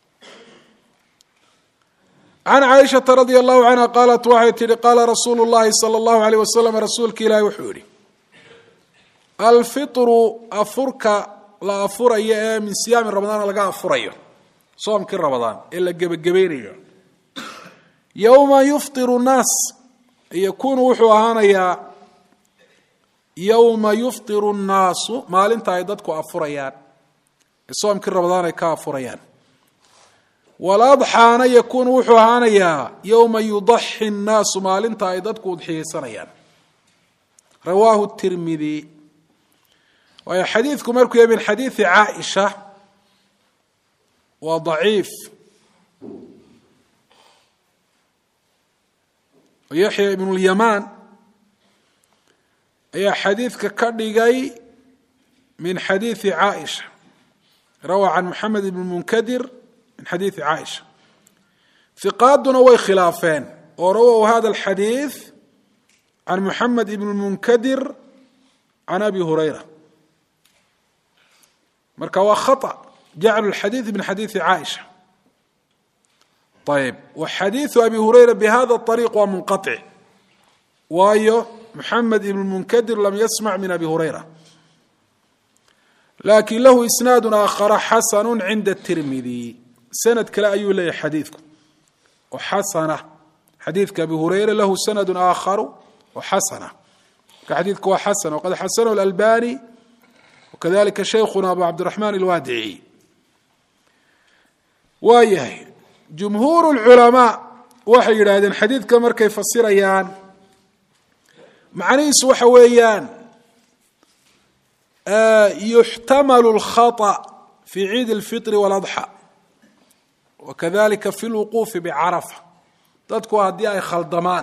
can caaishata radia allahu canha qaalat waxay tihi qaala rasuulu llahi sala allahu alayh wasalam rasuulka ilaahi wuxuu yihi alfitru afurka la afurayo ee min siyaami ramadaan laga afurayo soomkii ramadaan ee la gebagabaynayo yowma yuftiru nnaas yakunu wuxuu ahaanayaa yowma yuftiru nnaasu maalinta ay dadku afurayaan ee soomkii ramadaan ay ka afurayaan waladxaana yakuunu wuxuu ahaanayaa yowma yudaxi nnaasu maalinta ay dadku udxiyeysanayaan rawaahu tirmidi waayo xadiidku markuu yahay min xadiidi caaisha waa daciif yaxya ibn اlyamaan ayaa xadiidka ka dhigay min xadiidi caaisha rawaa can moxamed ibn munkadir min xadiidi caaisha hiqaaduna way khilaafeen oo rawow hada alxadiid can moxamed ibn munkadir can abi hurayra marka waa khaطأ جعل الحديث من حديث عائشة. طيب وحديث أبي هريرة بهذا الطريق ومنقطع وايو محمد بن المنكدر لم يسمع من أبي هريرة لكن له إسناد آخر حسن عند الترمذي سند كلا أيو لي حديثكم وحسنة حديث أبي هريرة له سند آخر وحسنة كحديثك وحسن وقد حسنه الألباني وكذلك شيخنا أبو عبد الرحمن الوادعي. وايه جمهور العلماء waxay yiraahdeen xadiidka markay fasirayaan macnihiisu waxa weeyaan yuhtamalu al-khata fi Eid al-Fitr wal-Adha وكذلك في الوقوف بعرفة dadku hadii ay khaldamaan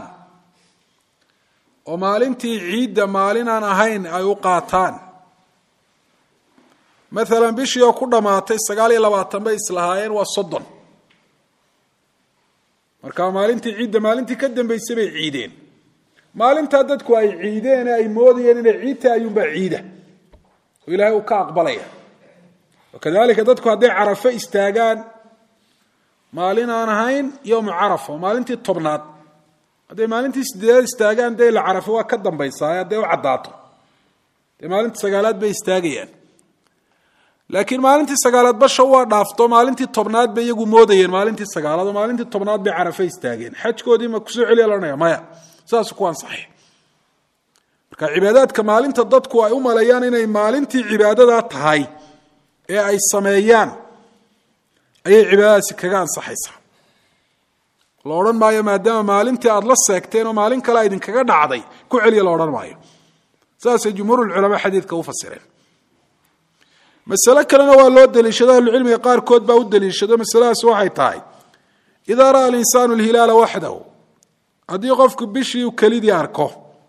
oo maalintii ciida maalin aan ahayn ay u qaataan مثلا bishii oo ku dhamaatay 29 bay islahaayeen waa 30 marka maalintii ciida maalintii ka dambeysay bay ciideen maalinta dadku ay ciideen ay moodayeen inay ciidta ayuun ba ciida oo Ilaahay uu ka aqbalaya وكذلك dadku haday Carafa istaagaan maalin aan ahayn yawm Carafa maalintii tobnaad haday maalintii 8 istaagaan day la Carafa waa ka dambaysaa haday u cadaato day maalintii 9aad bay istaagayaan laakiin maalintii 9aad basha waa dhaafto maalintii tobnaad bay iyagu moodayeen maalintii 9aad oo maalintii tobnaad bay Carafa istaageen xajkoodii ma ku soo celiyalanaya maya saas ku ansaxay marka cibaadaadka maalinta dadku ay u maleeyaan inay maalintii cibaadada tahay ee ay sameeyaan ayay cibaadadaasi kaga ansaxaysaa la oran maayo maadaama maalintii aad la seegteen oo maalin kale idin kaga dhacday ku celiya la oran maayo saas ay jumhuurul ulama xadiidka u fasireen mas'ala kalena waa loo daliishadaa cilmiga qaar kood baa u daliishado mas'alaas waxay tahay idaa raa al-insaanu al-hilaala wahdahu hadii qofku bishii kalidii arko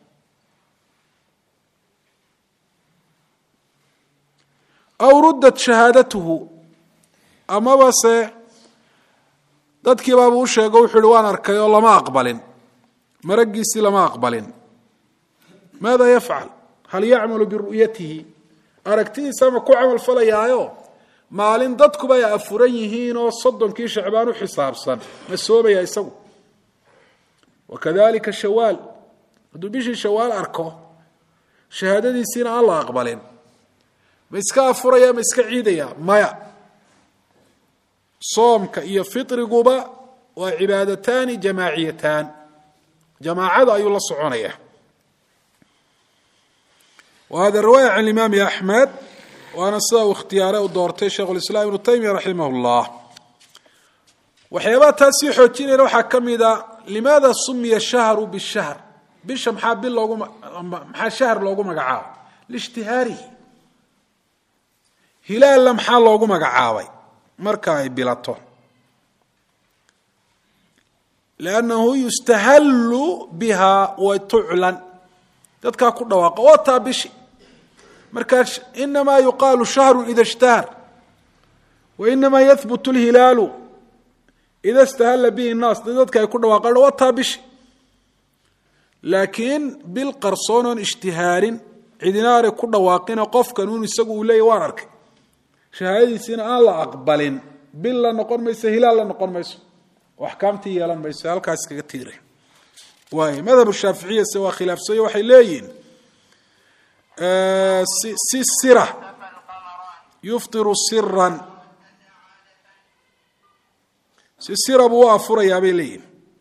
aw ruddat shahaadatuhu ama base dadkii baa uu sheegay wuxuu waan arkay oo lama aqbalin maragiisi lama aqbalin maada yafcal hal ya'malu bi ru'yatihi aragtiisa ma ku amal falayaayo maalin dadku bay afuran yihiin oo 30kii Shacbaan u xisaabsan ma soobaya isagu وكذلك شوال haduu bishii shawaal arko shahaadadiisina aan la aqbalin ma iska afuraya ma iska ciidaya maya soomka iyo fitriguba waa cibaadatan jamaaciyatan jamaacada ayuu la soconaya وهذا رواية عن الإمام أحمد وأنا سأو اختياره ودورته شيخ الإسلام ابن تيمية رحمه الله وحيابات تاسيح وتيني روحا كميدا لماذا سمي الشهر بالشهر بيش محاب محا شهر لوغو مقعاو لاشتهاره هلال لمحا لوغو مقعاوي مركاي بلاتو لأنه يستهل بها وتعلن dadka ku dhawaaqo oo taabishi markaas inma yuqalu shahru idha ishtahar wa inma yathbutu al-hilalu idha istahalla bihi an-nas dadka ku dhawaaqo oo taabishi laakiin bil qarsoon ishtiharin idinaare ku dhawaaqina qofkan uu isagu u leeyahay waan arkay shahaadadiisina aan la aqbalin bil la noqon mayso hilaal la noqon mayso wax kaamti yeelan mayso halkaas kaga tiiray واي مذهب الشافعية سوى خلاف سوى وحي لين سرة يفطر سرا سرة بوافر يا بيلين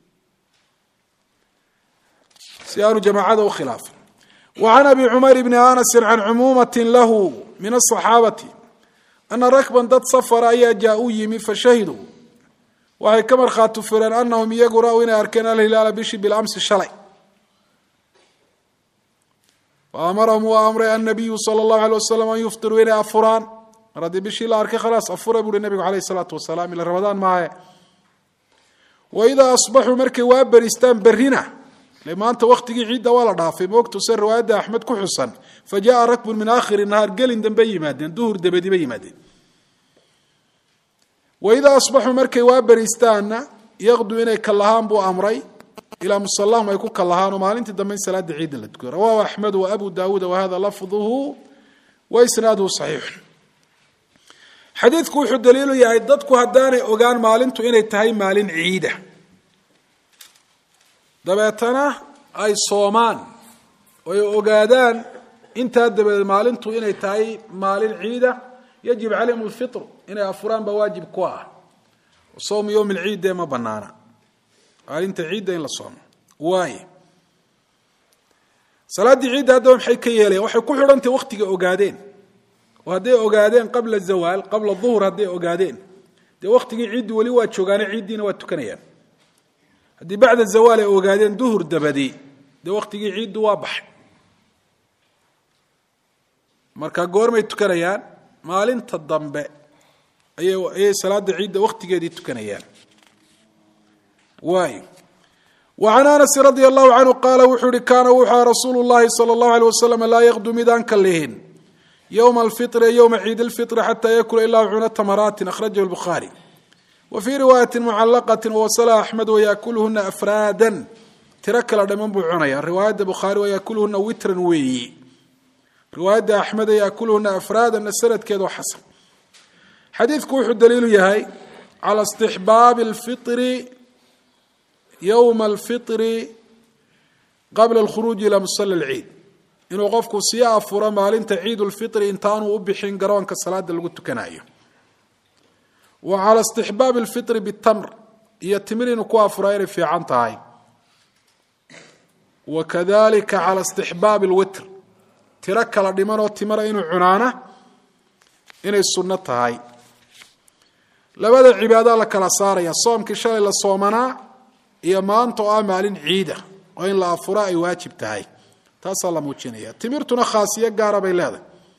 سيانو جماعة وخلاف وعن أبي عمر بن آنس عن عمومة له من الصحابة أن ركبا ضد صفر أيا جاءوا يمي فشهدوا وهي كمر خاتو فران أنهم يقرأون أركان الهلال بشي بالأمس الشلي وأمرهم وأمر النبي صلى الله عليه وسلم أن يفطروا إلى أفران رضي بشي الأركي خلاص أفر أبو النبي عليه الصلاة والسلام إلى رمضان معه وإذا أصبحوا مركي وابرستان برهنا لما أنت وقت عيد ولا ضعف موقت سر رواية أحمد كحسن فجاء ركب من آخر النهار قال دم بي مادين دهر دبدي بي مادين وإذا أصبحوا مركي وابرستان يغدو إني كاللهان بو أمري إلى مصلاهم يكون كاللهان وما أنت دمين صلاة عيد اللي تقول رواه أحمد وأبو داود وهذا لفظه وإسناده صحيح xadiidku wuxuu daliilu yahay dadku haddaanay ogaan maalintu inay tahay maalin ciida dabeetana ay soomaan oo ay ogaadaan intaa dabadeed maalintu inay tahay maalin ciida yajib calayhim alfitr inay afuraan baa waajib ku ah sawm yowm alciid ma banaana maalinta ciidda in la soomo waaye salaadii ciidda haddaba maxay ka yeelayaan waxay ku xidhantahay waqtiga ogaadeen oo hadday ogaadeen qabla zawaal qabla duhur hadday ogaadeen dee waqtigii ciiddi weli waa joogaane ciiddiina waa tukanayaan haddii bacda zawaal ay ogaadeen duhur dabadii dee waqtigii ciiddu waa baxay marka goormay tukanayaan maalinta dambe ayay salaada ciidda waqtigeedii tukanayaan waayo وعن أنس رضي الله عنه قال وxuu hi كاna wuxua رasuuل اللahi صلى الله عليه وسلم laa يkdو midaan ka lihin يوم الفطر يومa عيid الفطر حتى ykula ilaa cuna تمرات أخرجه البخاري وفي رواية معلقة ووصلha أحمد ويأكلهna أفرادا tiro kala dhaman buu cunaya riwaayada bukhaari ويأكلهna witran weeyi riwaayada أحmed يأكلهna أفراada sanadkeedu xasan xadiidku wuxuu daliilu yahay calى استحباab الفطر yowma alfitri qabla alkhuruuji ilaa musalla alciid inuu qofku sii afuro maalinta ciid ulfitri intaanuu u bixin garoonka salaada lagu tukanayo wa cala istixbaabi alfitri bitamr iyo timir inuu ku afuraa inay fiican tahay wa kadalika cala istixbaabi alwitr tiro kala dhimanoo timara inuu cunaana inay sunno tahay labada cibaada la kala saaraya soomkii shalay la soomanaa iyo maanta oo ah maalin ciida oo in la afura ay waajib tahay taasaa la muujinaya timirtuna khaasiyo gaara bay leedahay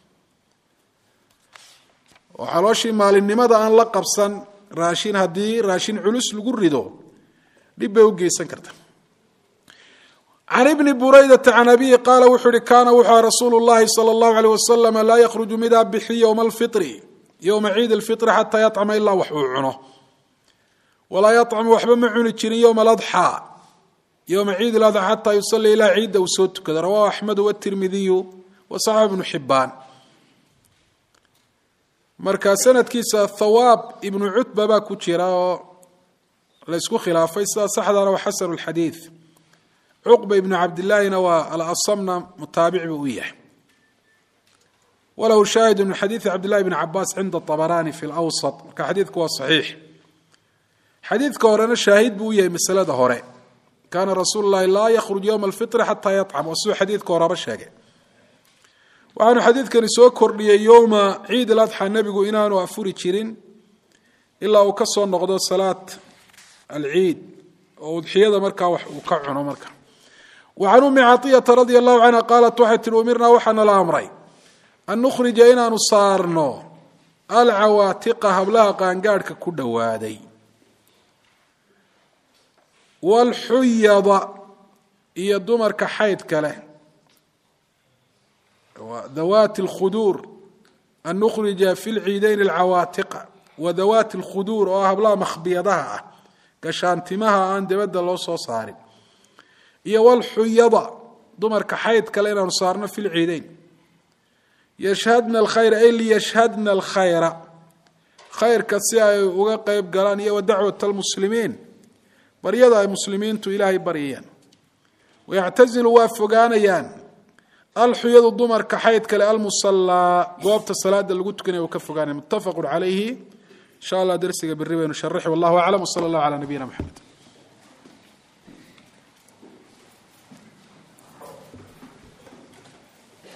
oo xalooshii maalinimada aan la qabsan raashin haddii raashin culus lagu rido dhib bay u geysan karta can ibni buraydata can abihi qaala wuxuu uhi kaana wuxua rasuulu llahi sala allahu aleyh wasalama laa yakhruju midaa bixi yowma alfitri yowma ciid alfitri xataa yacama ilaa wax uu cuno walaa yacmu waxba ma cuni jirin yowma aladxaa yowma ciid aladxaa xataa yusalli ilaa ciidda uu soo tukado rawahu axmedu watirmidiyu wa saxaxu ibnu xibaan marka sanadkiisa thawaab ibnu cutba baa ku jira oo la isku khilaafay sida saxdana waa xasanu lxadiid cuqba ibnu cabdillaahina waa alasamna mutaabic buu u yahay walahu shaahid min xadiidi cabdillahi bni cabaas cinda abaraani fi lawsat marka xadiidku waa saxiix xadiidka horena shaahid buu u yahay masalada hore kaana rasuulu llahi laa yakhruj yowma alfitri xataa yacam oo siduu xadiidka horeba sheegay waxaanu xadiidkani soo kordhiyey yowma ciid aladxa nebigu inaanu afuri jirin ilaa uu ka soo noqdo salaat alciid oo udxiyada markaa wax uu ka cuno marka wa can ummi caطiyata radia allahu canha qaalat waxay tihi umirnaa waxaana la amray an nukhrija inaanu saarno alcawaatiqa hablaha qaangaadhka ku dhowaaday wاlxuyada iyo dumarka xaydka leh dawaati اlkhuduur an nukhrija fi lciideyn alcawaatiqa wa dawaati اlkhuduur oo hablaha makhbiyadaha ah gashaantimaha aan dibadda loo soo saarin iyo wاlxuyada dumarka xaydka leh inaanu saarno fi lciideyn yashhadna alkhayra ay liyashhadna alkhayra khayrka si ay uga qeyb galaan iyo wa dacwat almuslimiin baryada ay muslimiintu ilaahay baryayaan wayactazilu waa fogaanayaan alxuyadu dumarka xayd kale almusallaa goobta salaada lagu tukanaya uu ka fogaanaya muttafaqu calayhi insha allah darsiga berri baynu sharaxi wallahu aclam wsala allahu calaa nabiyina maxamed